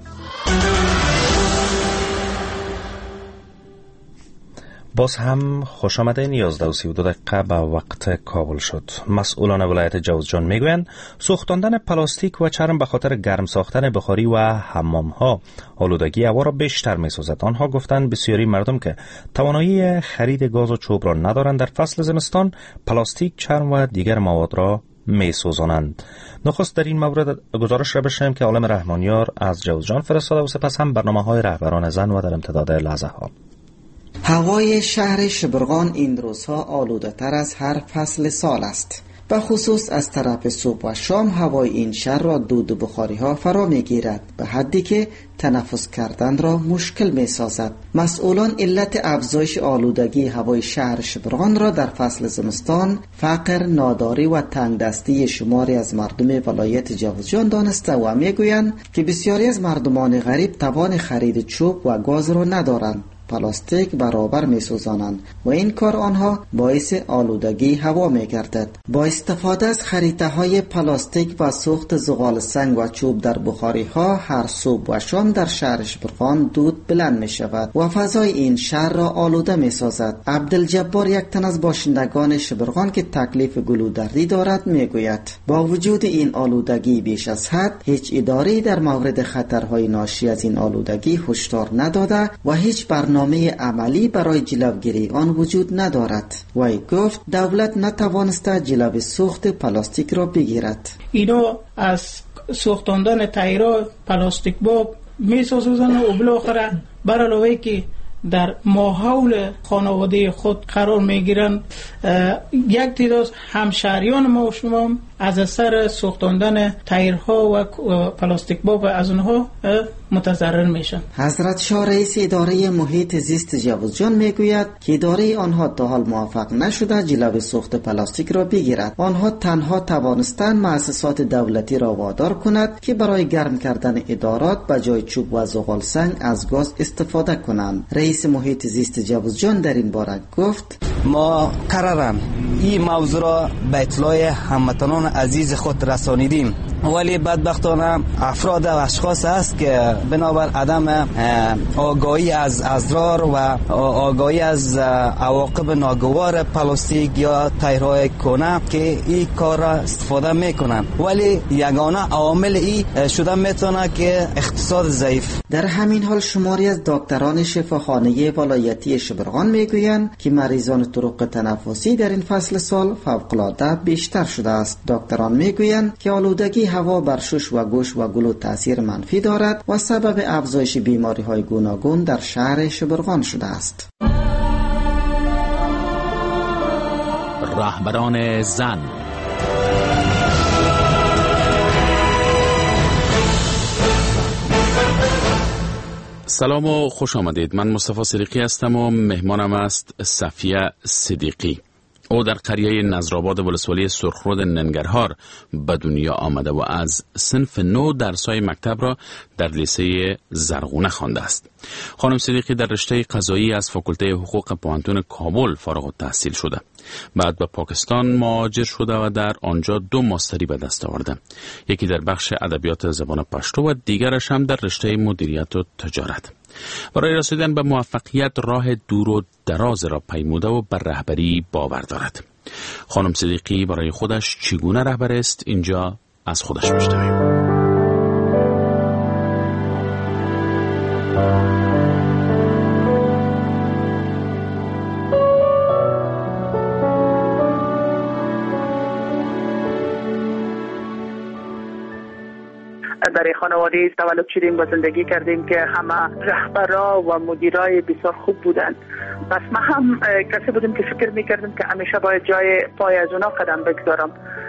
باز هم خوش آمدین. 11:32 به وقت کابل شد. مسئولان ولایت جوزجان میگویند سوختاندن پلاستیک و چرم به خاطر گرم ساختن بخاری و حمام‌ها آلودگی هوا را بیشتر می‌سازد. آنها گفتند بسیاری مردم که توانایی خرید گاز و چوب را ندارند در فصل زمستان پلاستیک، چرم و دیگر مواد را می‌سوزانند. نخست در این مورد گزارش را بشنویم که عالم رحمانیار از جوزجان فرستاده و سپس هم برنامه‌های رهبران زن و در امتداد لحظه‌ها. هوای شهر شبرغان این روزها آلوده تر از هر فصل سال است. به خصوص از طرف صبح و شام هوای این شهر را دود و بخاری ها فرا می گیرد به حدی که تنفس کردن را مشکل می سازد. مسئولان علت افزایش آلودگی هوای شهر شبرغان را در فصل زمستان فقر، ناداری و تنگ دستی شماری از مردم ولایت جوزجان دانسته و می گویند که بسیاری از مردمان غریب توان خرید چوب و گاز را ندارند. پلاستیک برابر می سوزانند و این کار آنها باعث آلودگی هوا می گردد. با استفاده از خریطه های پلاستیک و سوخت زغال سنگ و چوب در بخاری ها هر صبح و شام در شهر شبرغان دود بلند می شود و فضای این شهر را آلوده می سازد. عبدالجبار یک تن از باشندگان شبرغان که تکلیف گلودردی دارد می گوید با وجود این آلودگی بیش از حد هیچ اداره‌ای در مورد خطرهای ناشی از این آلودگی هشدار نداده و هیچ برنامه عملی برای جلوگیری آن وجود ندارد. وی گفت دولت نتوانسته جلو سوخت پلاستیک را بگیرد. اینا از سوختاندن تایرها پلاستیک با میسازن و بالاخره بر علاوه که در ماحول خانواده خود قرار میگیرن یک تعداد همشهریان ما و شما از اثر سوختاندن تایرها و پلاستیک باب از اونها متضرر میشن. حضرت شاه رئیس اداره محیط زیست جوزجان میگوید که اداره آنها تا حال موفق نشده جلوی سوخت پلاستیک را بگیرد. آنها تنها توانستند مؤسسات دولتی را وادار کند که برای گرم کردن ادارات به جای چوب و زغال سنگ از گاز استفاده کنند. رئیس محیط زیست جوزجان در این باره گفت: ما قرارم این موضوع را به اطلاع هموطنان عزیز خود رسانیدیم، ولی بدبختانه افراد و اشخاص است که بنابر عدم آگاهی از اضرار و آگاهی از عواقب ناگوار پلاستیک یا تایرهای کهنه که این کار را استفاده میکنن، ولی یگانه عامل این شده میتونه که اقتصاد ضعیف. در همین حال شماری از دکتران شفاخانه ولایتی شبرغان میگویند که مریضان طرق تنفسی در این فصل سال فوق‌العاده بیشتر شده است. دکتران میگویند که آلودگی هوا بر شش و گوش و گلو تاثیر منفی دارد و سبب افزایش بیماری‌های گوناگون در شهر شبرغان شده است. رهبران زن. سلام و خوش آمدید. من مصطفی صدیقی هستم و مهمانم است صفیه صدیقی. او در قریه نظرآباد ولسوالی سرخرود ننگرهار به دنیا آمده و از صنف 9 درس‌های مکتب را در لیسه زرغونه خوانده است. خانم صدیقی در رشته قضایی از فاکولته حقوق پوهنتون کابل فارغ التحصیل شده. بعد به پاکستان مهاجر شده و در آنجا 2 ماستری به دست آورده. یکی در بخش ادبیات زبان پشتو و دیگرش هم در رشته مدیریت و تجارت. برای رسیدن به موفقیت راه دور و دراز را پیموده و بر رهبری باور دارد. خانم صدیقی برای خودش چگونه رهبر است؟ اینجا از خودش میشنویم. در خانواده تولد شدیم و زندگی کردیم که همه رهبرا و مدیرای بسیار خوب بودن. پس ما هم کسی بودیم که فکر میکردیم که همیشه باید جای پای از اونا قدم بگذارم،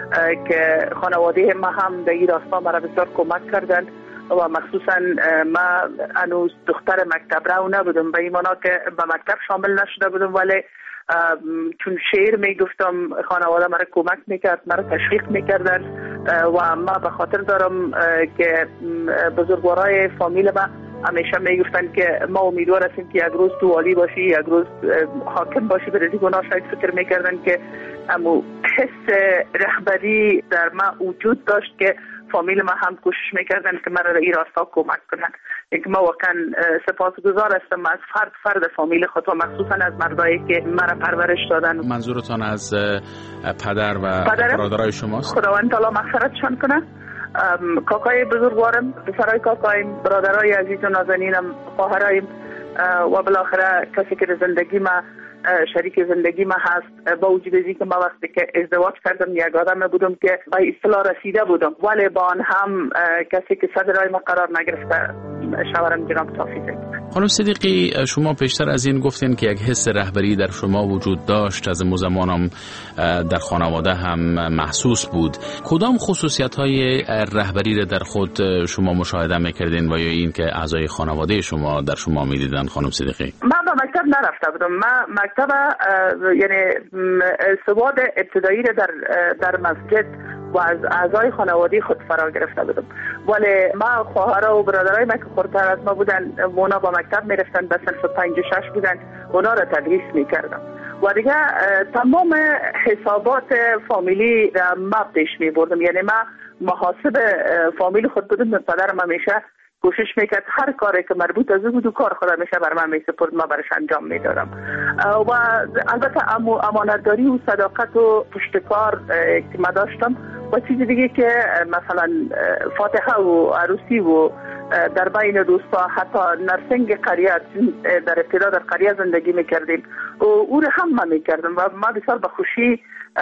که خانواده ما هم در این راستا مرا بسیار کمک کردن و مخصوصا ما هنوز دختر مکتب رو نبودم، به این معنا که به مکتب شامل نشده بودم، ولی چون شعر میگفتم خانواده مرا کمک میکرد، مرا تشویق میکردن و ما به خاطر دارم که بزرگوارای فامیل ما همیشه میگفتن که ما امیدوار هستیم که یک روز تو والی باشی، یک روز حاکم باشی. به رزق اونا شاید فکر میکردن که امو حس رهبری در ما وجود داشت که فامیل ما هم کوشش میکردن که مرا در این راستا کمک کنن. اینکه ما واقعا سپاسگزار هستم از فرد فامیل خود و مخصوصا از مردایی که مرا پرورش دادن. منظورتان از پدر و برادرای شماست؟ خداوند تعالی مغفرتشان کنه. کاکای بزرگوارم، پسرای کاکایم، برادرای عزیز و نازنینم، خواهرایم و بالاخره کسی که زندگی ما شریک زندگی ما هست. با وجود از اینکه ما وقتی که ازدواج کردم یک آدم بودم که به اصطلاح رسیده بودم، ولی با آن هم کسی که صدر راه ما قرار نگرفته شوهرم جناب توفیق. خانم صدیقی، شما پیشتر از این گفتین که یک حس رهبری در شما وجود داشت، از زمان هم در خانواده هم محسوس بود. کدام خصوصیت‌های رهبری را در خود شما مشاهده می‌کردین و یا این که اعضای خانواده شما در شما می‌دیدن؟ خانم صدیقی، من به مکتب نرفته بودم. من مکتب یعنی سواد ابتدایی را در مسجد و از اعضای خانواده خود فرا گرفته بودم، ولی ما خواهرها و برادرای من که خردتر از ما بودن، اونا با مکتب میرفتن، به صنف 5 و 6 بودن، اونا را تدریس میکردم و دیگه تمام حسابات فامیلی را ما پیش میبردم. یعنی ما محاسب فامیل خود بودم. پدرم همیشه کوشش میکرد هر کاری که مربوط از او بود و کار خود همیشه بر من میسپرد، ما برش انجام میدادم. و البته امانتداری و صداقت و پشتکار که ما داشتم و چیز دیگه که مثلا فاتحه و عروسی و در بین دوستا، حتی نرسنگ قریه، در ابتدا در قریه زندگی میکردیم و او رو هم ما میکردم و ما بسیار به خوشی.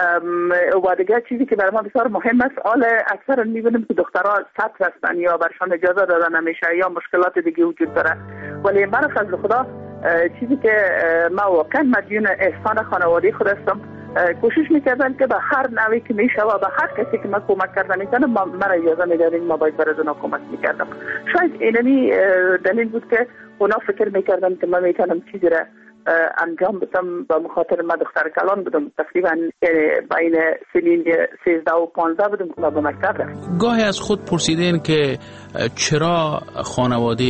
و دیگه چیزی که برای ما بسیار مهم است، حال اکثر میبینیم که دخترها سطر هستن یا برشان اجازه دادن نمیشه یا مشکلات دیگه وجود داره، ولی من فضل خدا چیزی که ما واقعا مدیون احسان خانواده خود هستم کوشش میکردن که به هر نوعی که میشه و به هر کسی که من کمک کردن میکنم مرا اجازه میدادن، ما باید برای اونا کمک میکردم. شاید اینمی دلیل بود که اونا فکر میکردن که من میتونم چیزی را انجام بدم. به مخاطر من دختر کلان بودم، تقریبا بین سنین 13 و 15 بودم که به مکتب رفتم. گاهی از خود پرسیدین که چرا خانواده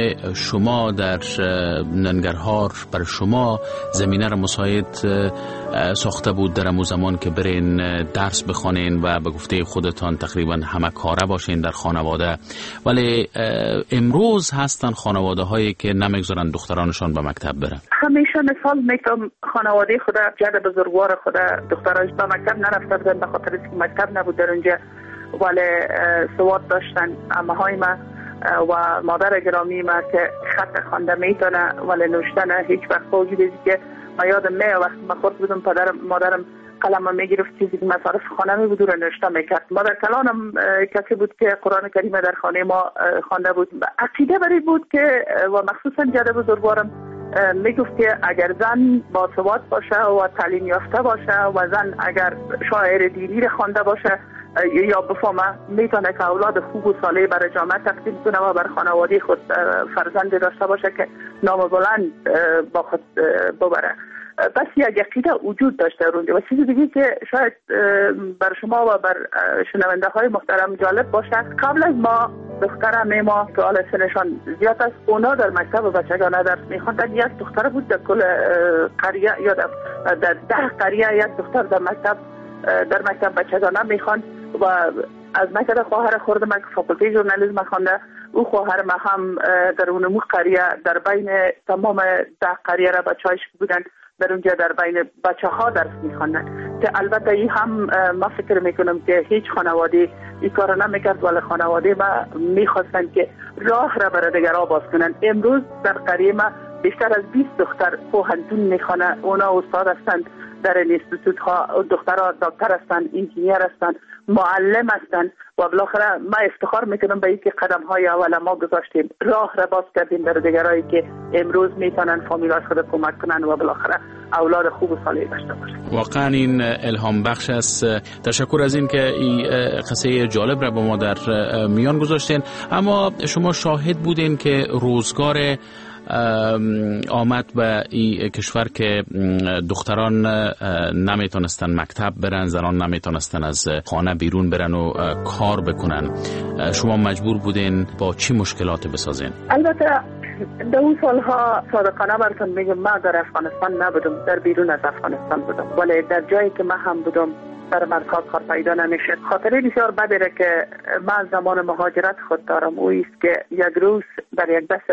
شما در ننگرهار بر شما زمینه را مساعد ساخته بود در امو زمان که برین درس بخوانین و به گفته خودتان تقریبا همه کاره باشین در خانواده، ولی امروز هستن خانواده هایی که نمیگذارن دخترانشان به مکتب برن؟ همیشه مثال میگم خانواده خود جد بزرگوار خود دختراش به مکتب نرفته بودن به خاطر اینکه مکتب نبود در اونجا، ولی سواد داشتن. عمه‌های ما و مادر گرامی ما که خط خوانده میتونه ولی نوشتن هیچ وقت فوجی که ما یادم نه وقت ما خورد بودم مادرم قلم میگرفت چیزی که مصارف خانه می بود و نوشته میکرد. مادر کلانم کسی بود که قرآن کریم در خانه ما خوانده بود. عقیده بری بود که و مخصوصا جد بزرگوارم میگفت که اگر زن باسواد باشه و تعلیم یافته باشه و زن اگر شاعر دینی را خوانده باشه یا بفهمه میتونه که اولاد خوب و صالح برای جامعه تقدیم کنه و بر خانواده خود فرزند داشته باشه که نام بلند با خود ببره. بس یک عقیده وجود داشته اونجا. و چیز دیگه که شاید بر شما و بر شنونده های محترم جالب باشه، قبل از ما دختر ما که حال سنشان زیاد است، اونا در مکتب بچگانه درس میخوندن. یک دختر بود در کل قریه یا در 10 قریه یک دختر در مکتب بچگانه میخوند و از مکتب خواهر خورد من که فاکولته ژورنالیسم خوانده، او خواهر ما هم در اونمو قریه در بین تمام 10 قریه را بچه‌هاش بودن در اونجا در بین بچه ها درس میخوانن که البته این هم ما فکر میکنم که هیچ خانواده این کار نمیکرد، ولی خانواده ما میخواستن که راه را برای دیگرها باز کنن. امروز در قریه ما بیشتر از 20 دختر پوهنتون میخوانه، اونا استاد هستند در اینستیتوت ها، دخترها دکتر هستند، انجینیر هستند، معلم هستند و بالاخره ما افتخار میکنم به اینکه قدم های اول ما گذاشتیم، راه را باز کردیم در دیگرایی که امروز میتونن فامیل‌ها خود کمک کنن و بالاخره اولاد خوب و صالح داشته باشن. واقعا این الهام بخش است. تشکر از این که این قصه جالب را با ما در میان گذاشتین. اما شما شاهد بودین که روزگار آمد به این کشور که دختران نمیتونستن مکتب برن، زنان نمیتونستن از خانه بیرون برن و کار بکنن. شما مجبور بودین با چی مشکلات بسازین؟ البته در اون سالها صادقانه براتون میگم من در افغانستان نبودم، در بیرون از افغانستان بودم، ولی در جایی که من هم بودم در مرکز کار پیدا نمیشه. خاطره بسیار بدیره که من زمان مهاجرت خود دارم. او است که یک روز در یک بس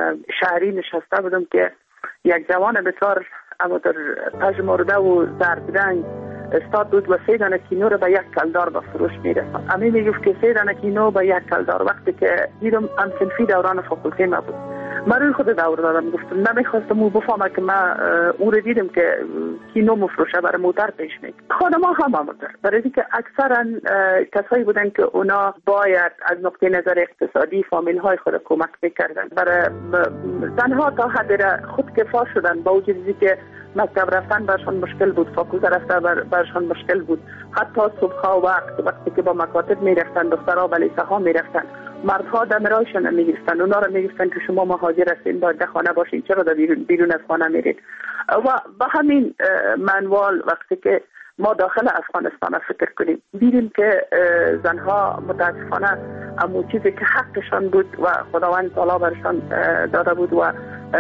شهری نشسته بودم که یک جوان بسیار اما در پژمرده و زردرنگ استاد بود و 3 دانه کینو رو به یک کلدار به فروش میرساند. امی میگفت که 3 دانه کینو به یک کلدار. وقتی که دیدم صنفی دوران فاکولته ما بود، من روی خود دور دادم، گفتم نمیخواستم او بفهمه که من او رو دیدم که کینو مفروشه برای موتر پیش میگه. خانم ها هم همونطور، برای اینکه اکثرا کسایی بودن که اونا باید از نقطه نظر اقتصادی فامیل های خود کمک میکردن. برای زنها تا حد خود کفا شدن، با وجودی که مکتب رفتن برشان مشکل بود، فاکولته رفتن برشان مشکل بود. حتی صبح‌ها وقتی که با مکاتب میرفتن، دخترها به لیسه ها میرفتن، مردها دمرایشان میگرفتن، اونا رو میگفتن که شما مهاجر هستین باید در خانه باشین، چرا در بیرون از خانه میرید؟ و با همین منوال وقتی که ما داخل افغانستان فکر کنیم دیدیم که زنها متاسفانه اما چیزی که حقشان بود و خداوند تعالی برشان داده بود و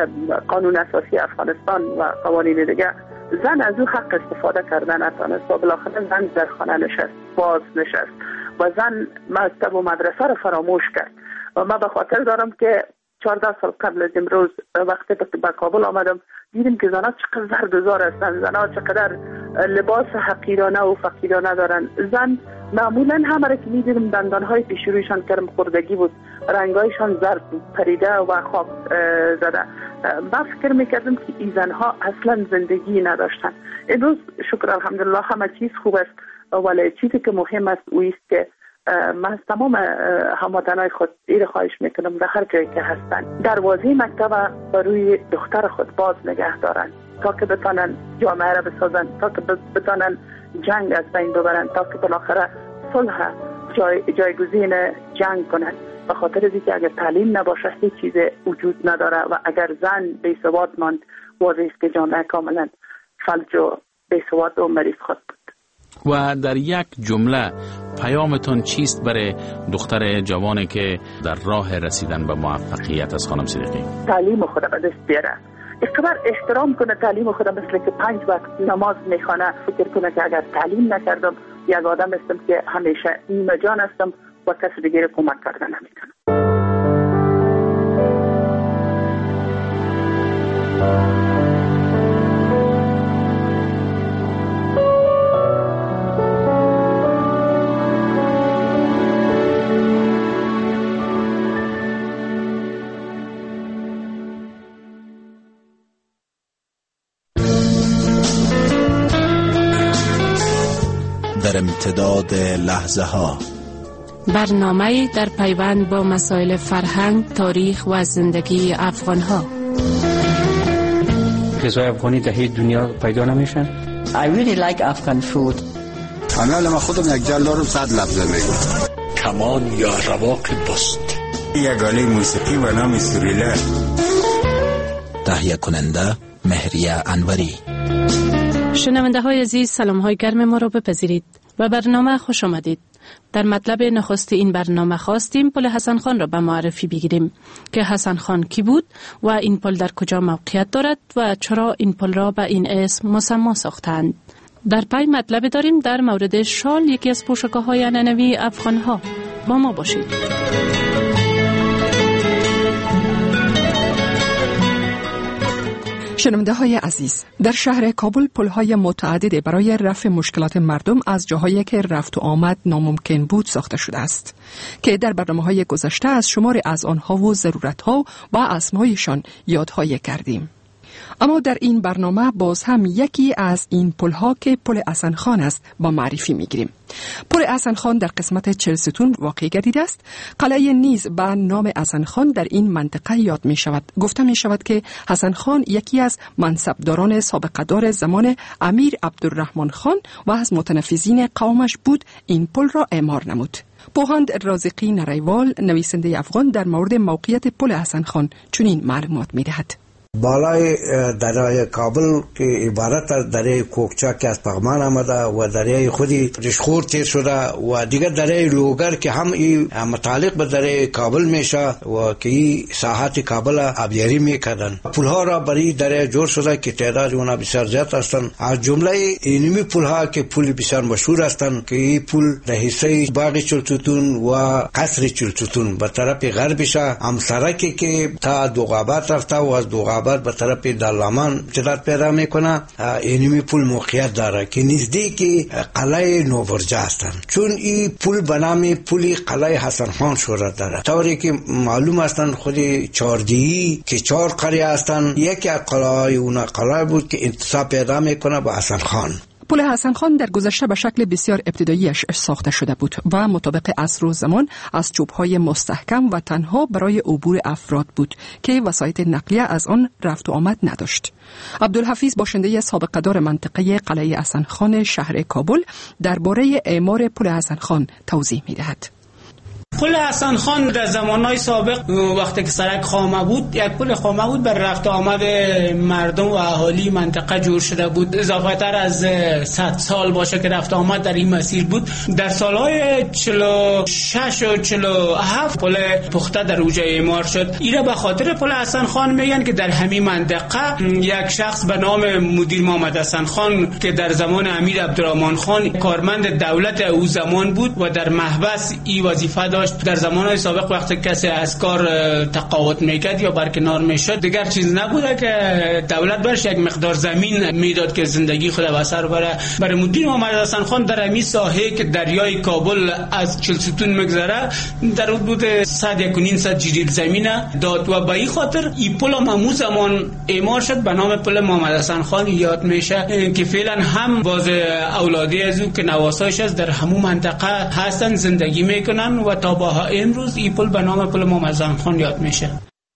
قانون اساسی افغانستان و قوانین دیگه، زن از او حق استفاده کردن نتونست و بالاخره زن در خانه نشست، باز نشست و زن مکتب و مدرسه رو فراموش کرد. و من به خاطر دارم که 14 سال قبل از امروز وقتی به کابل آمدم دیدیم که زنها چقدر زردوزار هستن، زنها چقدر لباس حقیرانه و فقیرانه دارن. زن معمولا همه را که میدیدم دندانهای پیش رویشان کرم خوردگی بود، رنگایشان زرد بود، پریده و خاک زده. من فکر میکردم که این زنها اصلا زندگی نداشتن. امروز شکر الحمدلله همه چیز خوب است، ولی چیزی که مهم است اویست که من از تمام هموطنای خود این خواهش میکنم در هر جایی که هستن دروازه مکتب بروی دختر خود باز نگه دارن تا که بتانن جامعه را بسازن، تا که بتانن جنگ از بین ببرن، تا که بالاخره صلح جایگزین جنگ کنن. به خاطر از اینکه اگر تعلیم نباشه هیچ چیز وجود نداره و اگر زن بی‌ثبات ماند واضح است که جامعه کاملا فلج و بی‌ثبات و مریض خواهد بود. و در یک جمله پیامتون چیست برای دختر جوانی که در راه رسیدن به موفقیت از خانم صدیقی؟ تعلیم خود به دست بیاره، اقتدار احترام کنه تعلیم خود، مثل که 5 وقت نماز میخوانه فکر کنه که اگر تعلیم نکردم یک آدم هستم که همیشه نیمه جان هستم و کسی دیگه کمک کردن نمیتونم. در امتداد لحظه ها، برنامه در پیوند با مسائل فرهنگ، تاریخ و زندگی افغان ها. غذای افغانی در هیچ دنیا پیدا نمیشن. I really like Afghan food. کانال ما خودم یک جل دارم 100 لفظه میگم. کمان یا رواق بست، یک آله موسیقی و نام سوریله. تهیه کننده مهریه انوری. شنونده های عزیز، سلام های گرم ما را بپذیرید و برنامه خوش آمدید. در مطلب نخست این برنامه خواستیم پل حسن خان را به معرفی بگیریم که حسن خان کی بود و این پل در کجا موقعیت دارد و چرا این پل را به این اسم مسمی ساختند. در پی مطلب داریم در مورد شال، یکی از پوشاک‌های عنعنوی افغان ها. با ما باشید. شنونده های عزیز، در شهر کابل پل‌های متعددی برای رفع مشکلات مردم از جاهایی که رفت و آمد ناممکن بود ساخته شده است که در برنامه‌های گذشته از شمار از آنها و ضرورت‌ها و اسمایشان یادهای کردیم. اما در این برنامه باز هم یکی از این پل‌ها که پل حسن خان است با معرفی می‌گیریم. پل حسن خان در قسمت 40 ستون واقع گردیده است. قلعه نیز به نام حسن خان در این منطقه یاد می شود. گفته می شود که حسن خان یکی از منصبداران سابقه‌دار زمان امیر عبدالرحمن خان و از متنفذین قومش بود این پل را اعمار نمود. پوهاند رازقی نریوال، نویسنده افغان، در مورد موقعیت پل حسن خان چنین معلومات می دهد. بالای دریای کابل که عبارت از دریای کوکچا که از پغمان آمده و دریای خودی رشخور تیر شده و دیگر دریای لوگر که هم متعلق به دریای کابل میشه و که این ساحات کابل آبیاری میکردن. پلها را برای دریای جور شده که تعداد اونها بسیار زیاد هستند. از جمله اینمی پلها که پل بسیار مشهور هستند که این پل در حصه باغ چلتوتون و قصر چلتوتون به طرف غربش هم سرکی که تا دوغابات رفته و از دوغابات به طرف دلامان امتداد پیدا میکنه. اینمی پل موقعیت داره که نزدیک قلعه نوبرجه هستند، چون این پل به نام پل قلعه حسن خان شهرت داره. طوری که معلوم هستند خود چاردیی که 4 قریه هستند، یکی از قلعه اون قلعه بود که انتصاب پیدا میکنه به حسن خان. پل حسن خان در گذشته به شکل بسیار ابتداییش ساخته شده بود و مطابق عصر و زمان از چوب‌های مستحکم و تنها برای عبور افراد بود که وسایط نقلیه از آن رفت و آمد نداشت. عبدالحفیظ، باشنده سابقه‌دار منطقه قلعه حسن خان شهر کابل، درباره اعمار پل حسن خان توضیح می‌دهد. پل حسن خان در زمانهای سابق وقتی که سرک خامه بود، یک پل خامه بود بر رفت آمد مردم و اهالی منطقه جور شده بود. اضافه تر از 100 سال باشه که رفت آمد در این مسیر بود. در سالهای 46 و 47 پل پخته در اوج اعمار شد. ایره به خاطر پل حسن خان میگن که در همین منطقه یک شخص به نام مدیر محمد حسن خان که در زمان امیر عبدالرحمن خان کارمند دولت او زمان بود و در محبس این وظیفه داشت. در زمانهای سابق وقتی کسی از کار تقاعد میکرد یا برکنار میشد، دیگر چیز نبوده که دولت برش یک مقدار زمین میداد که زندگی خود به سر بره. برای مدیر محمد حسن خان در همین ساحه که دریای کابل از 40 ستون میگذره در حدود 100 جریل زمین داد و به این خاطر این پل همون زمان اعمار شد به نام پل محمد حسن خان یاد میشه که فعلا هم باز اولادی از او که نواسایش از در همون منطقه هستن زندگی میکنن و تا با امروز این پل به نام پل محمد حسن خان یاد میشه.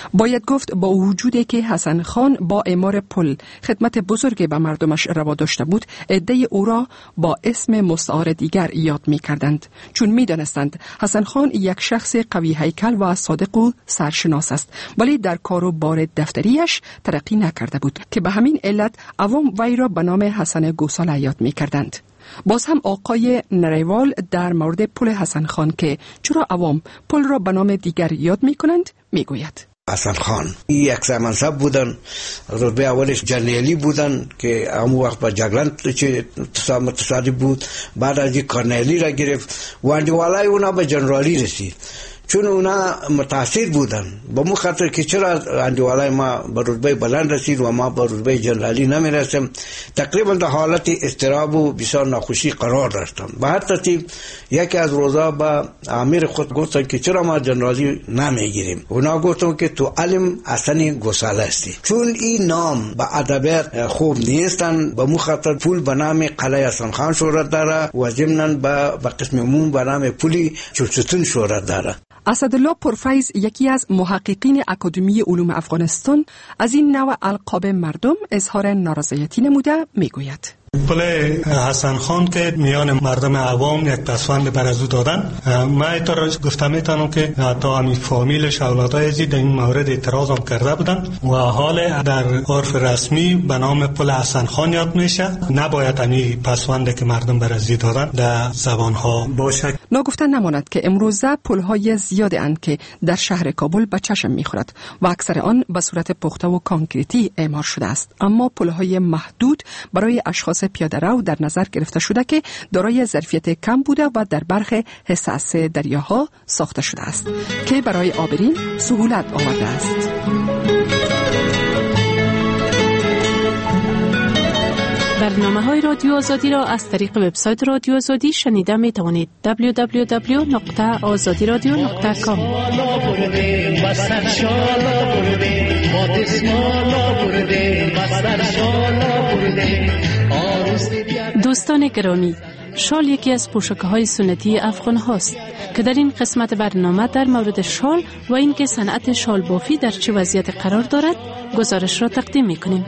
باید گفت با وجودی که حسن خان با اعمار پل خدمت بزرگی به مردمش روا داشته بود، عده او را با اسم مستعار دیگر یاد می کردند، چون می دانستند حسن خان یک شخص قوی هیکل و صادق و سرشناس است، ولی در کار و بار دفتریش ترقی نکرده بود که به همین علت عوام وی را به نام حسن گوساله یاد می کردند. باز هم آقای نریوال در مورد پل حسن خان که چرا عوام پل را به نام دیگر یاد می کنند می گوید: حسن خان یک زمانسب بودن، رتبه اولش جنرالی بودن که همون وقت با جگلن چه تصادف بود، بعد از این کارنیلی را گرفت و اندیوالای اونا به جنرالی رسید، چون اونا متاثر بودن با مو خاطر که چرا اندیوالای ما به رتبه بلند رسید و ما به رتبه جنرالی نمی رسیم. تقریبا در حالت اضطراب و بسیار ناخوشی قرار داشتم. به هر ترتیب یکی از روزا با امیر خود گفتن که چرا ما جنرالی نمی گیریم. اونا گفتن که تو علم حسن گوساله هستی، چون این نام با ادبیات خوب نیستن، به مو خاطر پول به نام قلعه حسن خان شهرت داره و ضمناً به قسم عموم به نام پلی چوچتون شهرت داره. اسدالله پرفیض، یکی از محققین اکادمی علوم افغانستان، از این نوع القاب مردم اظهار نارضایتی نموده میگوید: پل حسن خان که میان مردم عوام یک پسوند بر از او دادن، من اینطور گفتم میتونم که تا همین فامیلش اولادای ازی در این مورد اعتراض هم کرده بودن و حال در عرف رسمی به نام پل حسن خان یاد میشه. نباید همین پسوند که مردم بر از دادن در زبانها باشه. نگفتن نماند که امروزه پل‌های زیادی اند که در شهر کابل به چشم میخورد و اکثر آن به صورت پخته و کانکریتی اعمار شده است، اما پل‌های محدود برای اشخاص پیاده رو در نظر گرفته شده که دارای ظرفیت کم بوده و در برخی حساس دریاها ساخته شده است که برای عابرین سهولت آورده است. برنامه‌های رادیو آزادی را از طریق وبسایت رادیو آزادی شنیده می توانید. www.azadiradio.com. دوستان گرامی، شال یکی از پوشاک‌های سنتی افغان هاست که در این قسمت برنامه در مورد شال و اینکه صنعت شال بافی در چه وضعیت قرار دارد گزارش را تقدیم می‌کنیم.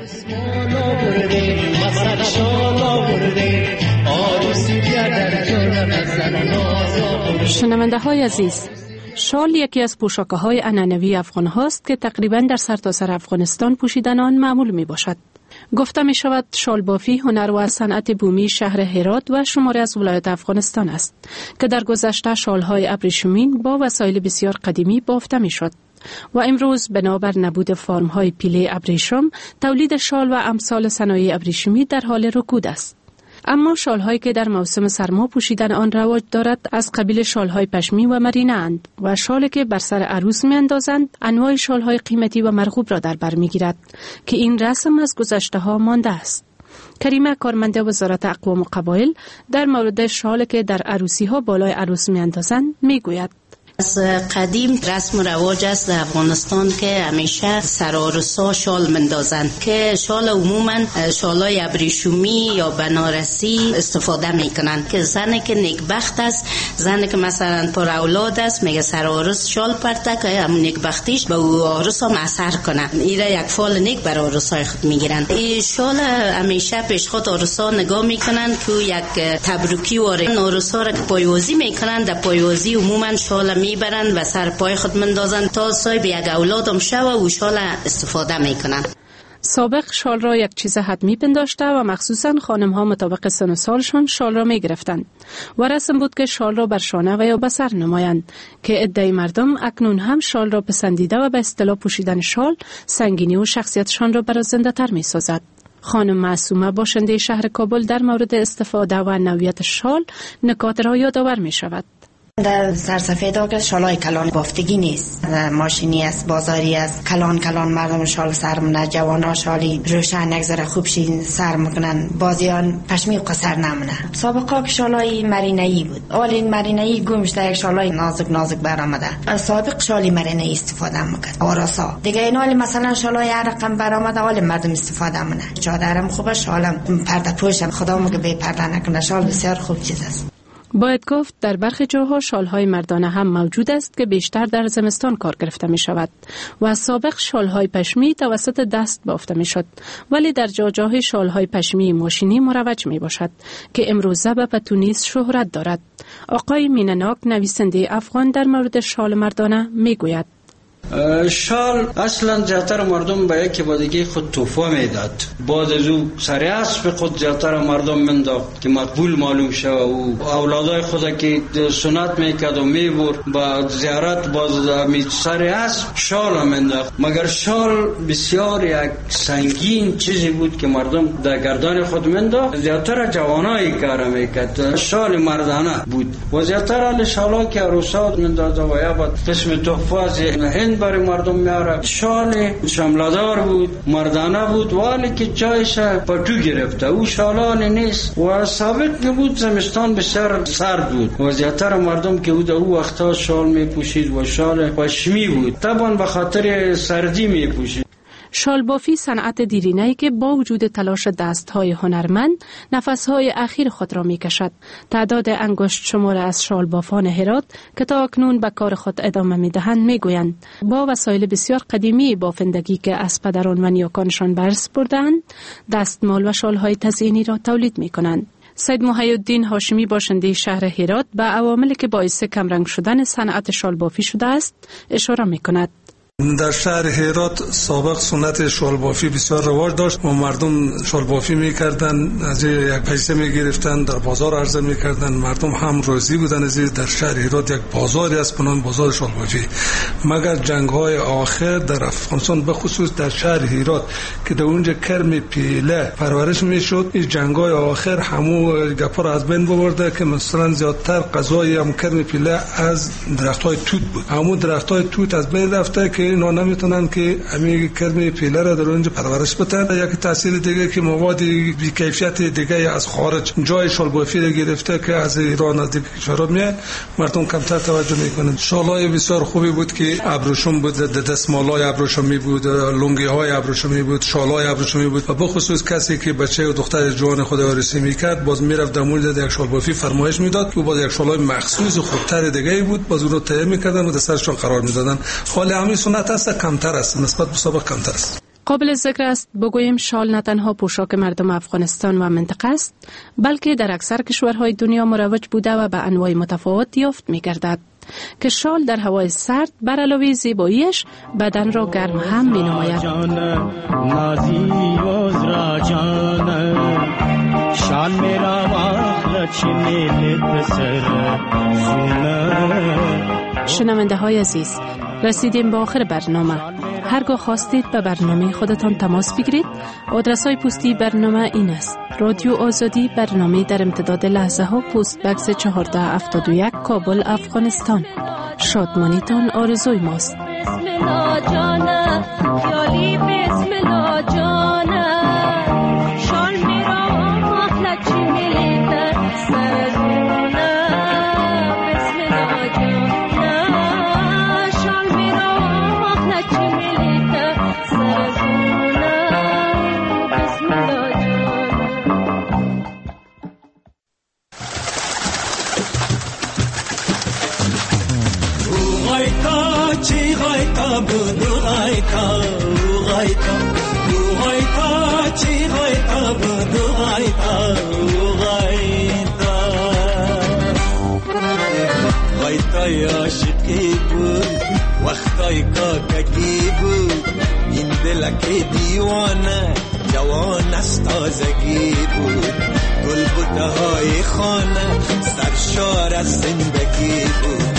شنونده‌های عزیز، شال یکی از پوشاک‌های عنعنوی افغان هاست که تقریباً در سرتاسر افغانستان پوشیدن آن معمول می باشد. گفته می شود شال بافی هنر و صنعت بومی شهر هرات و شماری از ولایات افغانستان است که در گذشته شال‌های ابریشمین با وسایل بسیار قدیمی بافته می شد و امروز بنابر نبود فرم‌های پیله ابریشم تولید شال و امثال صنایع ابریشمی در حال رکود است. اما شال‌هایی که در موسم سرما پوشیدن آن رواج دارد از قبیل شال‌های پشمی و مرینه اند و شالی که بر سر عروس می‌اندازند انواع شال‌های قیمتی و مرغوب را در بر می‌گیرد که این رسم از گذشته‌ها مانده است. کریمه، کارمند وزارت اقوام و قبایل، در مورد شالی که در عروسی‌ها بالای عروس می‌اندازند می‌گوید: از قدیم رسم و رواج است در افغانستان که همیشه سرارسا شال مندازند که شال عموما شالای ابریشمی یا بنارسی استفاده میکنند که زنی که نیکبخت است، زنی که مثلا پر اولاد است، میگه سرارس شال پرته که هم نیکبختیش به او عروس هم اثر کنه، ایره یک فال نیک بر عروسای خود میگیرند. این شال همیشه پیش خود عروسا نگاه میکنند که یک تبرکی واره عروسا را پایوازی میکنند، در پایوازی عموما شال میبرند و سر پای خود مندازند تا صاحب یک اولادم شوه و شال استفاده میکنند. سابق شال را یک چیز حتمی پنداشته و مخصوصا خانم ها مطابق سن و سالشان شال را می گرفتند و رسم بود که شال را بر شانه و یا به سر نمایند که عده مردم اکنون هم شال را پسندیده و به اصطلاح پوشیدن شال سنگینی و شخصیتشان را برازنده تر می سازد. خانم معصومه باشنده شهر کابل در مورد استفاده و نوعیت شال نکات را یادآور می شود. در سرسفیدا که شالای کلان بافتگی نیست، ماشینی است، بازاری است، کلان مردم شال سر منه، جوانا شالی روشن نگذره خوب شین سر میکنن، بازیان پشمی و قصر نمونه. سابقا که شالای مرینه‌ای بود، اول این مرینه‌ای گمشته یک شالای نازک برآمده. سابق شالی مرینه‌ای استفاده میکرد آراسا دیگه، این حالی مثلا شالای رقم برآمده اول مردم استفاده مونه. چادرم خوبه، شالم پرده پوشم، خدا میگه به پرده نکنه، شال بسیار خوب چیز است. باید گفت در برخی جاها شالهای مردانه هم موجود است که بیشتر در زمستان کار گرفته می شود و از سابق شالهای پشمی توسط دست بافته می شد، ولی در جاهای شالهای پشمی ماشینی مروج می باشد که امروزه به تونس شهرت دارد. آقای مینناک نویسنده افغان در مورد شال مردانه می گوید: شال اصلا زیادتر مردم به یکی با دیگه خود توفه میداد. بعد از او سر اسب خود زیادتر مردم منداخت که مقبول معلوم شد و اولادای خود که سنت میکرد و میبر با زیارت باز سر اسب شال منداخت. مگر شال بسیار یک سنگین چیزی بود که مردم در گردن خود منداخت. زیادتر جوانایی کار میکرد. شال مردانه بود و زیادتر شالا که عروسات منداخت و یا با قسم تحفه از برای مردم میاره. شال شملادار بود، مردانه بود، ولی که جایش پتو گرفته. او شالان نیست و ثابت نبود. زمستان بسیار سرد بود و زیادتر مردم که بود او وقتا شال میپوشید و شال پشمی بود، طبعا به خاطر سردی میپوشید. شال بافی صنعت دیرینه‌ای که با وجود تلاش دست‌های هنرمند نفس‌های اخیر خود را می‌کشد. تعداد انگشت شمار از شال بافان هرات که تا اکنون به کار خود ادامه می‌دهند می‌گویند با وسایل بسیار قدیمی بافندگی که از پدران و نیاکانشان برس بردند، دستمال و شال‌های تزئینی را تولید می‌کنند. سید محی الدین هاشمی باشنده شهر هرات به عواملی که باعث کمرنگ شدن صنعت شال بافی شده است اشاره می‌کند. در شهر هرات سابق سنت شالبافی بسیار رواج داشت و مردم شالبافی میکردن، از یک پیسه میگرفتن، در بازار عرضه میکردن. مردم هم راضی بودن از در شهر هرات یک بازاری است به نام بازار شالبافی. مگر جنگ های آخر در افغانستان به خصوص در شهر هرات که در اونجا کرم پیله پرورش میشد، این جنگ های آخر همو گپا را از بین برده که مثلا زیادتر غذای هم کرم پیله از درخت های توت بود. همو درخت های توت از بین رفته که اینا نمیتونن که همین کرم پیله را در اونجا پرورش بدن. یک تاثیر دیگه که مواد بی کیفیت دیگه از خارج جای شالبافی را گرفته که از ایران از دیگه کشورها میاد، مردم کمتر توجه میکنن. شالای بسیار خوبی بود که ابروشم بود، دستمالای ابروشمی بود، لنگی های ابروشمی بود، شالای ابروشمی بود و به خصوص کسی که بچه و دختر جوان خود آرایشی میکرد باز میرفت در مورد یک شالبافی فرمایش میداد که باز یک شالای مخصوص خوبتر دیگه بود، باز اون رو تهیه میکردن و دستشون قرار میدادن. حال همین سنت است کمتر است، نسبت به سابق کمتر است. قابل ذکر است بگوییم شال نه تنها پوشاک مردم افغانستان و منطقه است، بلکه در اکثر کشورهای دنیا مروج بوده و به انواع متفاوت یافت می‌گردد که شال در هوای سرد بر علاوه زیباییش بدن را گرم هم می‌نماید. شال میرا شنونده های عزیز، رسیدیم به آخر برنامه. هرگاه خواستید به برنامه خودتان تماس بگیرید. آدرس های پستی برنامه این است: رادیو آزادی، برنامه در امتداد لحظه ها، پست بکس 1471 کابل، افغانستان. شادمانیتان آرزوی ماست. عاشقی بود وقتای کاکگی بود، این دلک دیوانه جوان از تازگی بود. گل بوته های خانه سرشار از زندگی بود.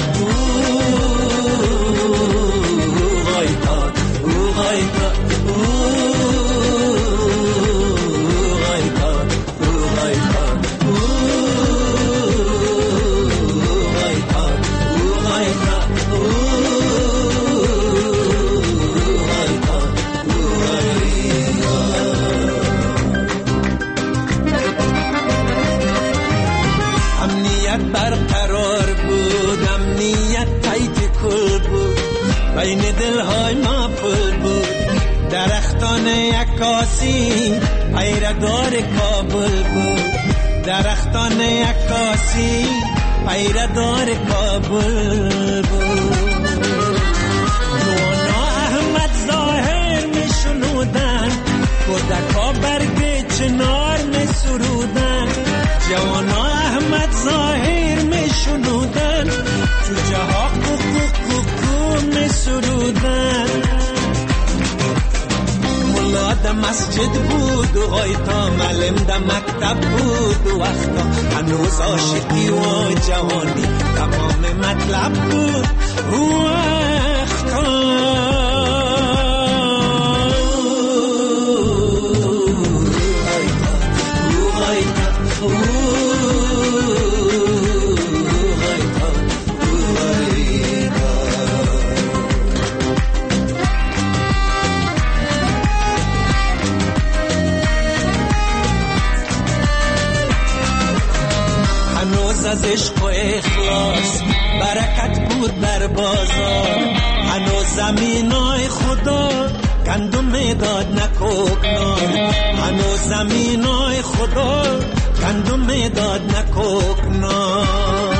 بین دلهای ما پل بود، درختان عکاسی پیردار کابل بود. درختان عکاسی پیردار کابل بود. نوانا احمد ظاهر می شنودن، کودکا برگ چنار می سرودن. جوانا احمد ظاهر می شنودن، جوجه ها کوکو کوکو می سرودن. ملا در مسجد بود و غایتا، معلم در مکتب بود و وقتا هنوز عاشقی و جوانی تمام مطلب بود و وقتا. از عشق و اخلاص برکت بود در بازار. هنوز زمینای خدا گندم میداد نکوکنار. هنوز زمینای خدا گندم میداد نکوکنار.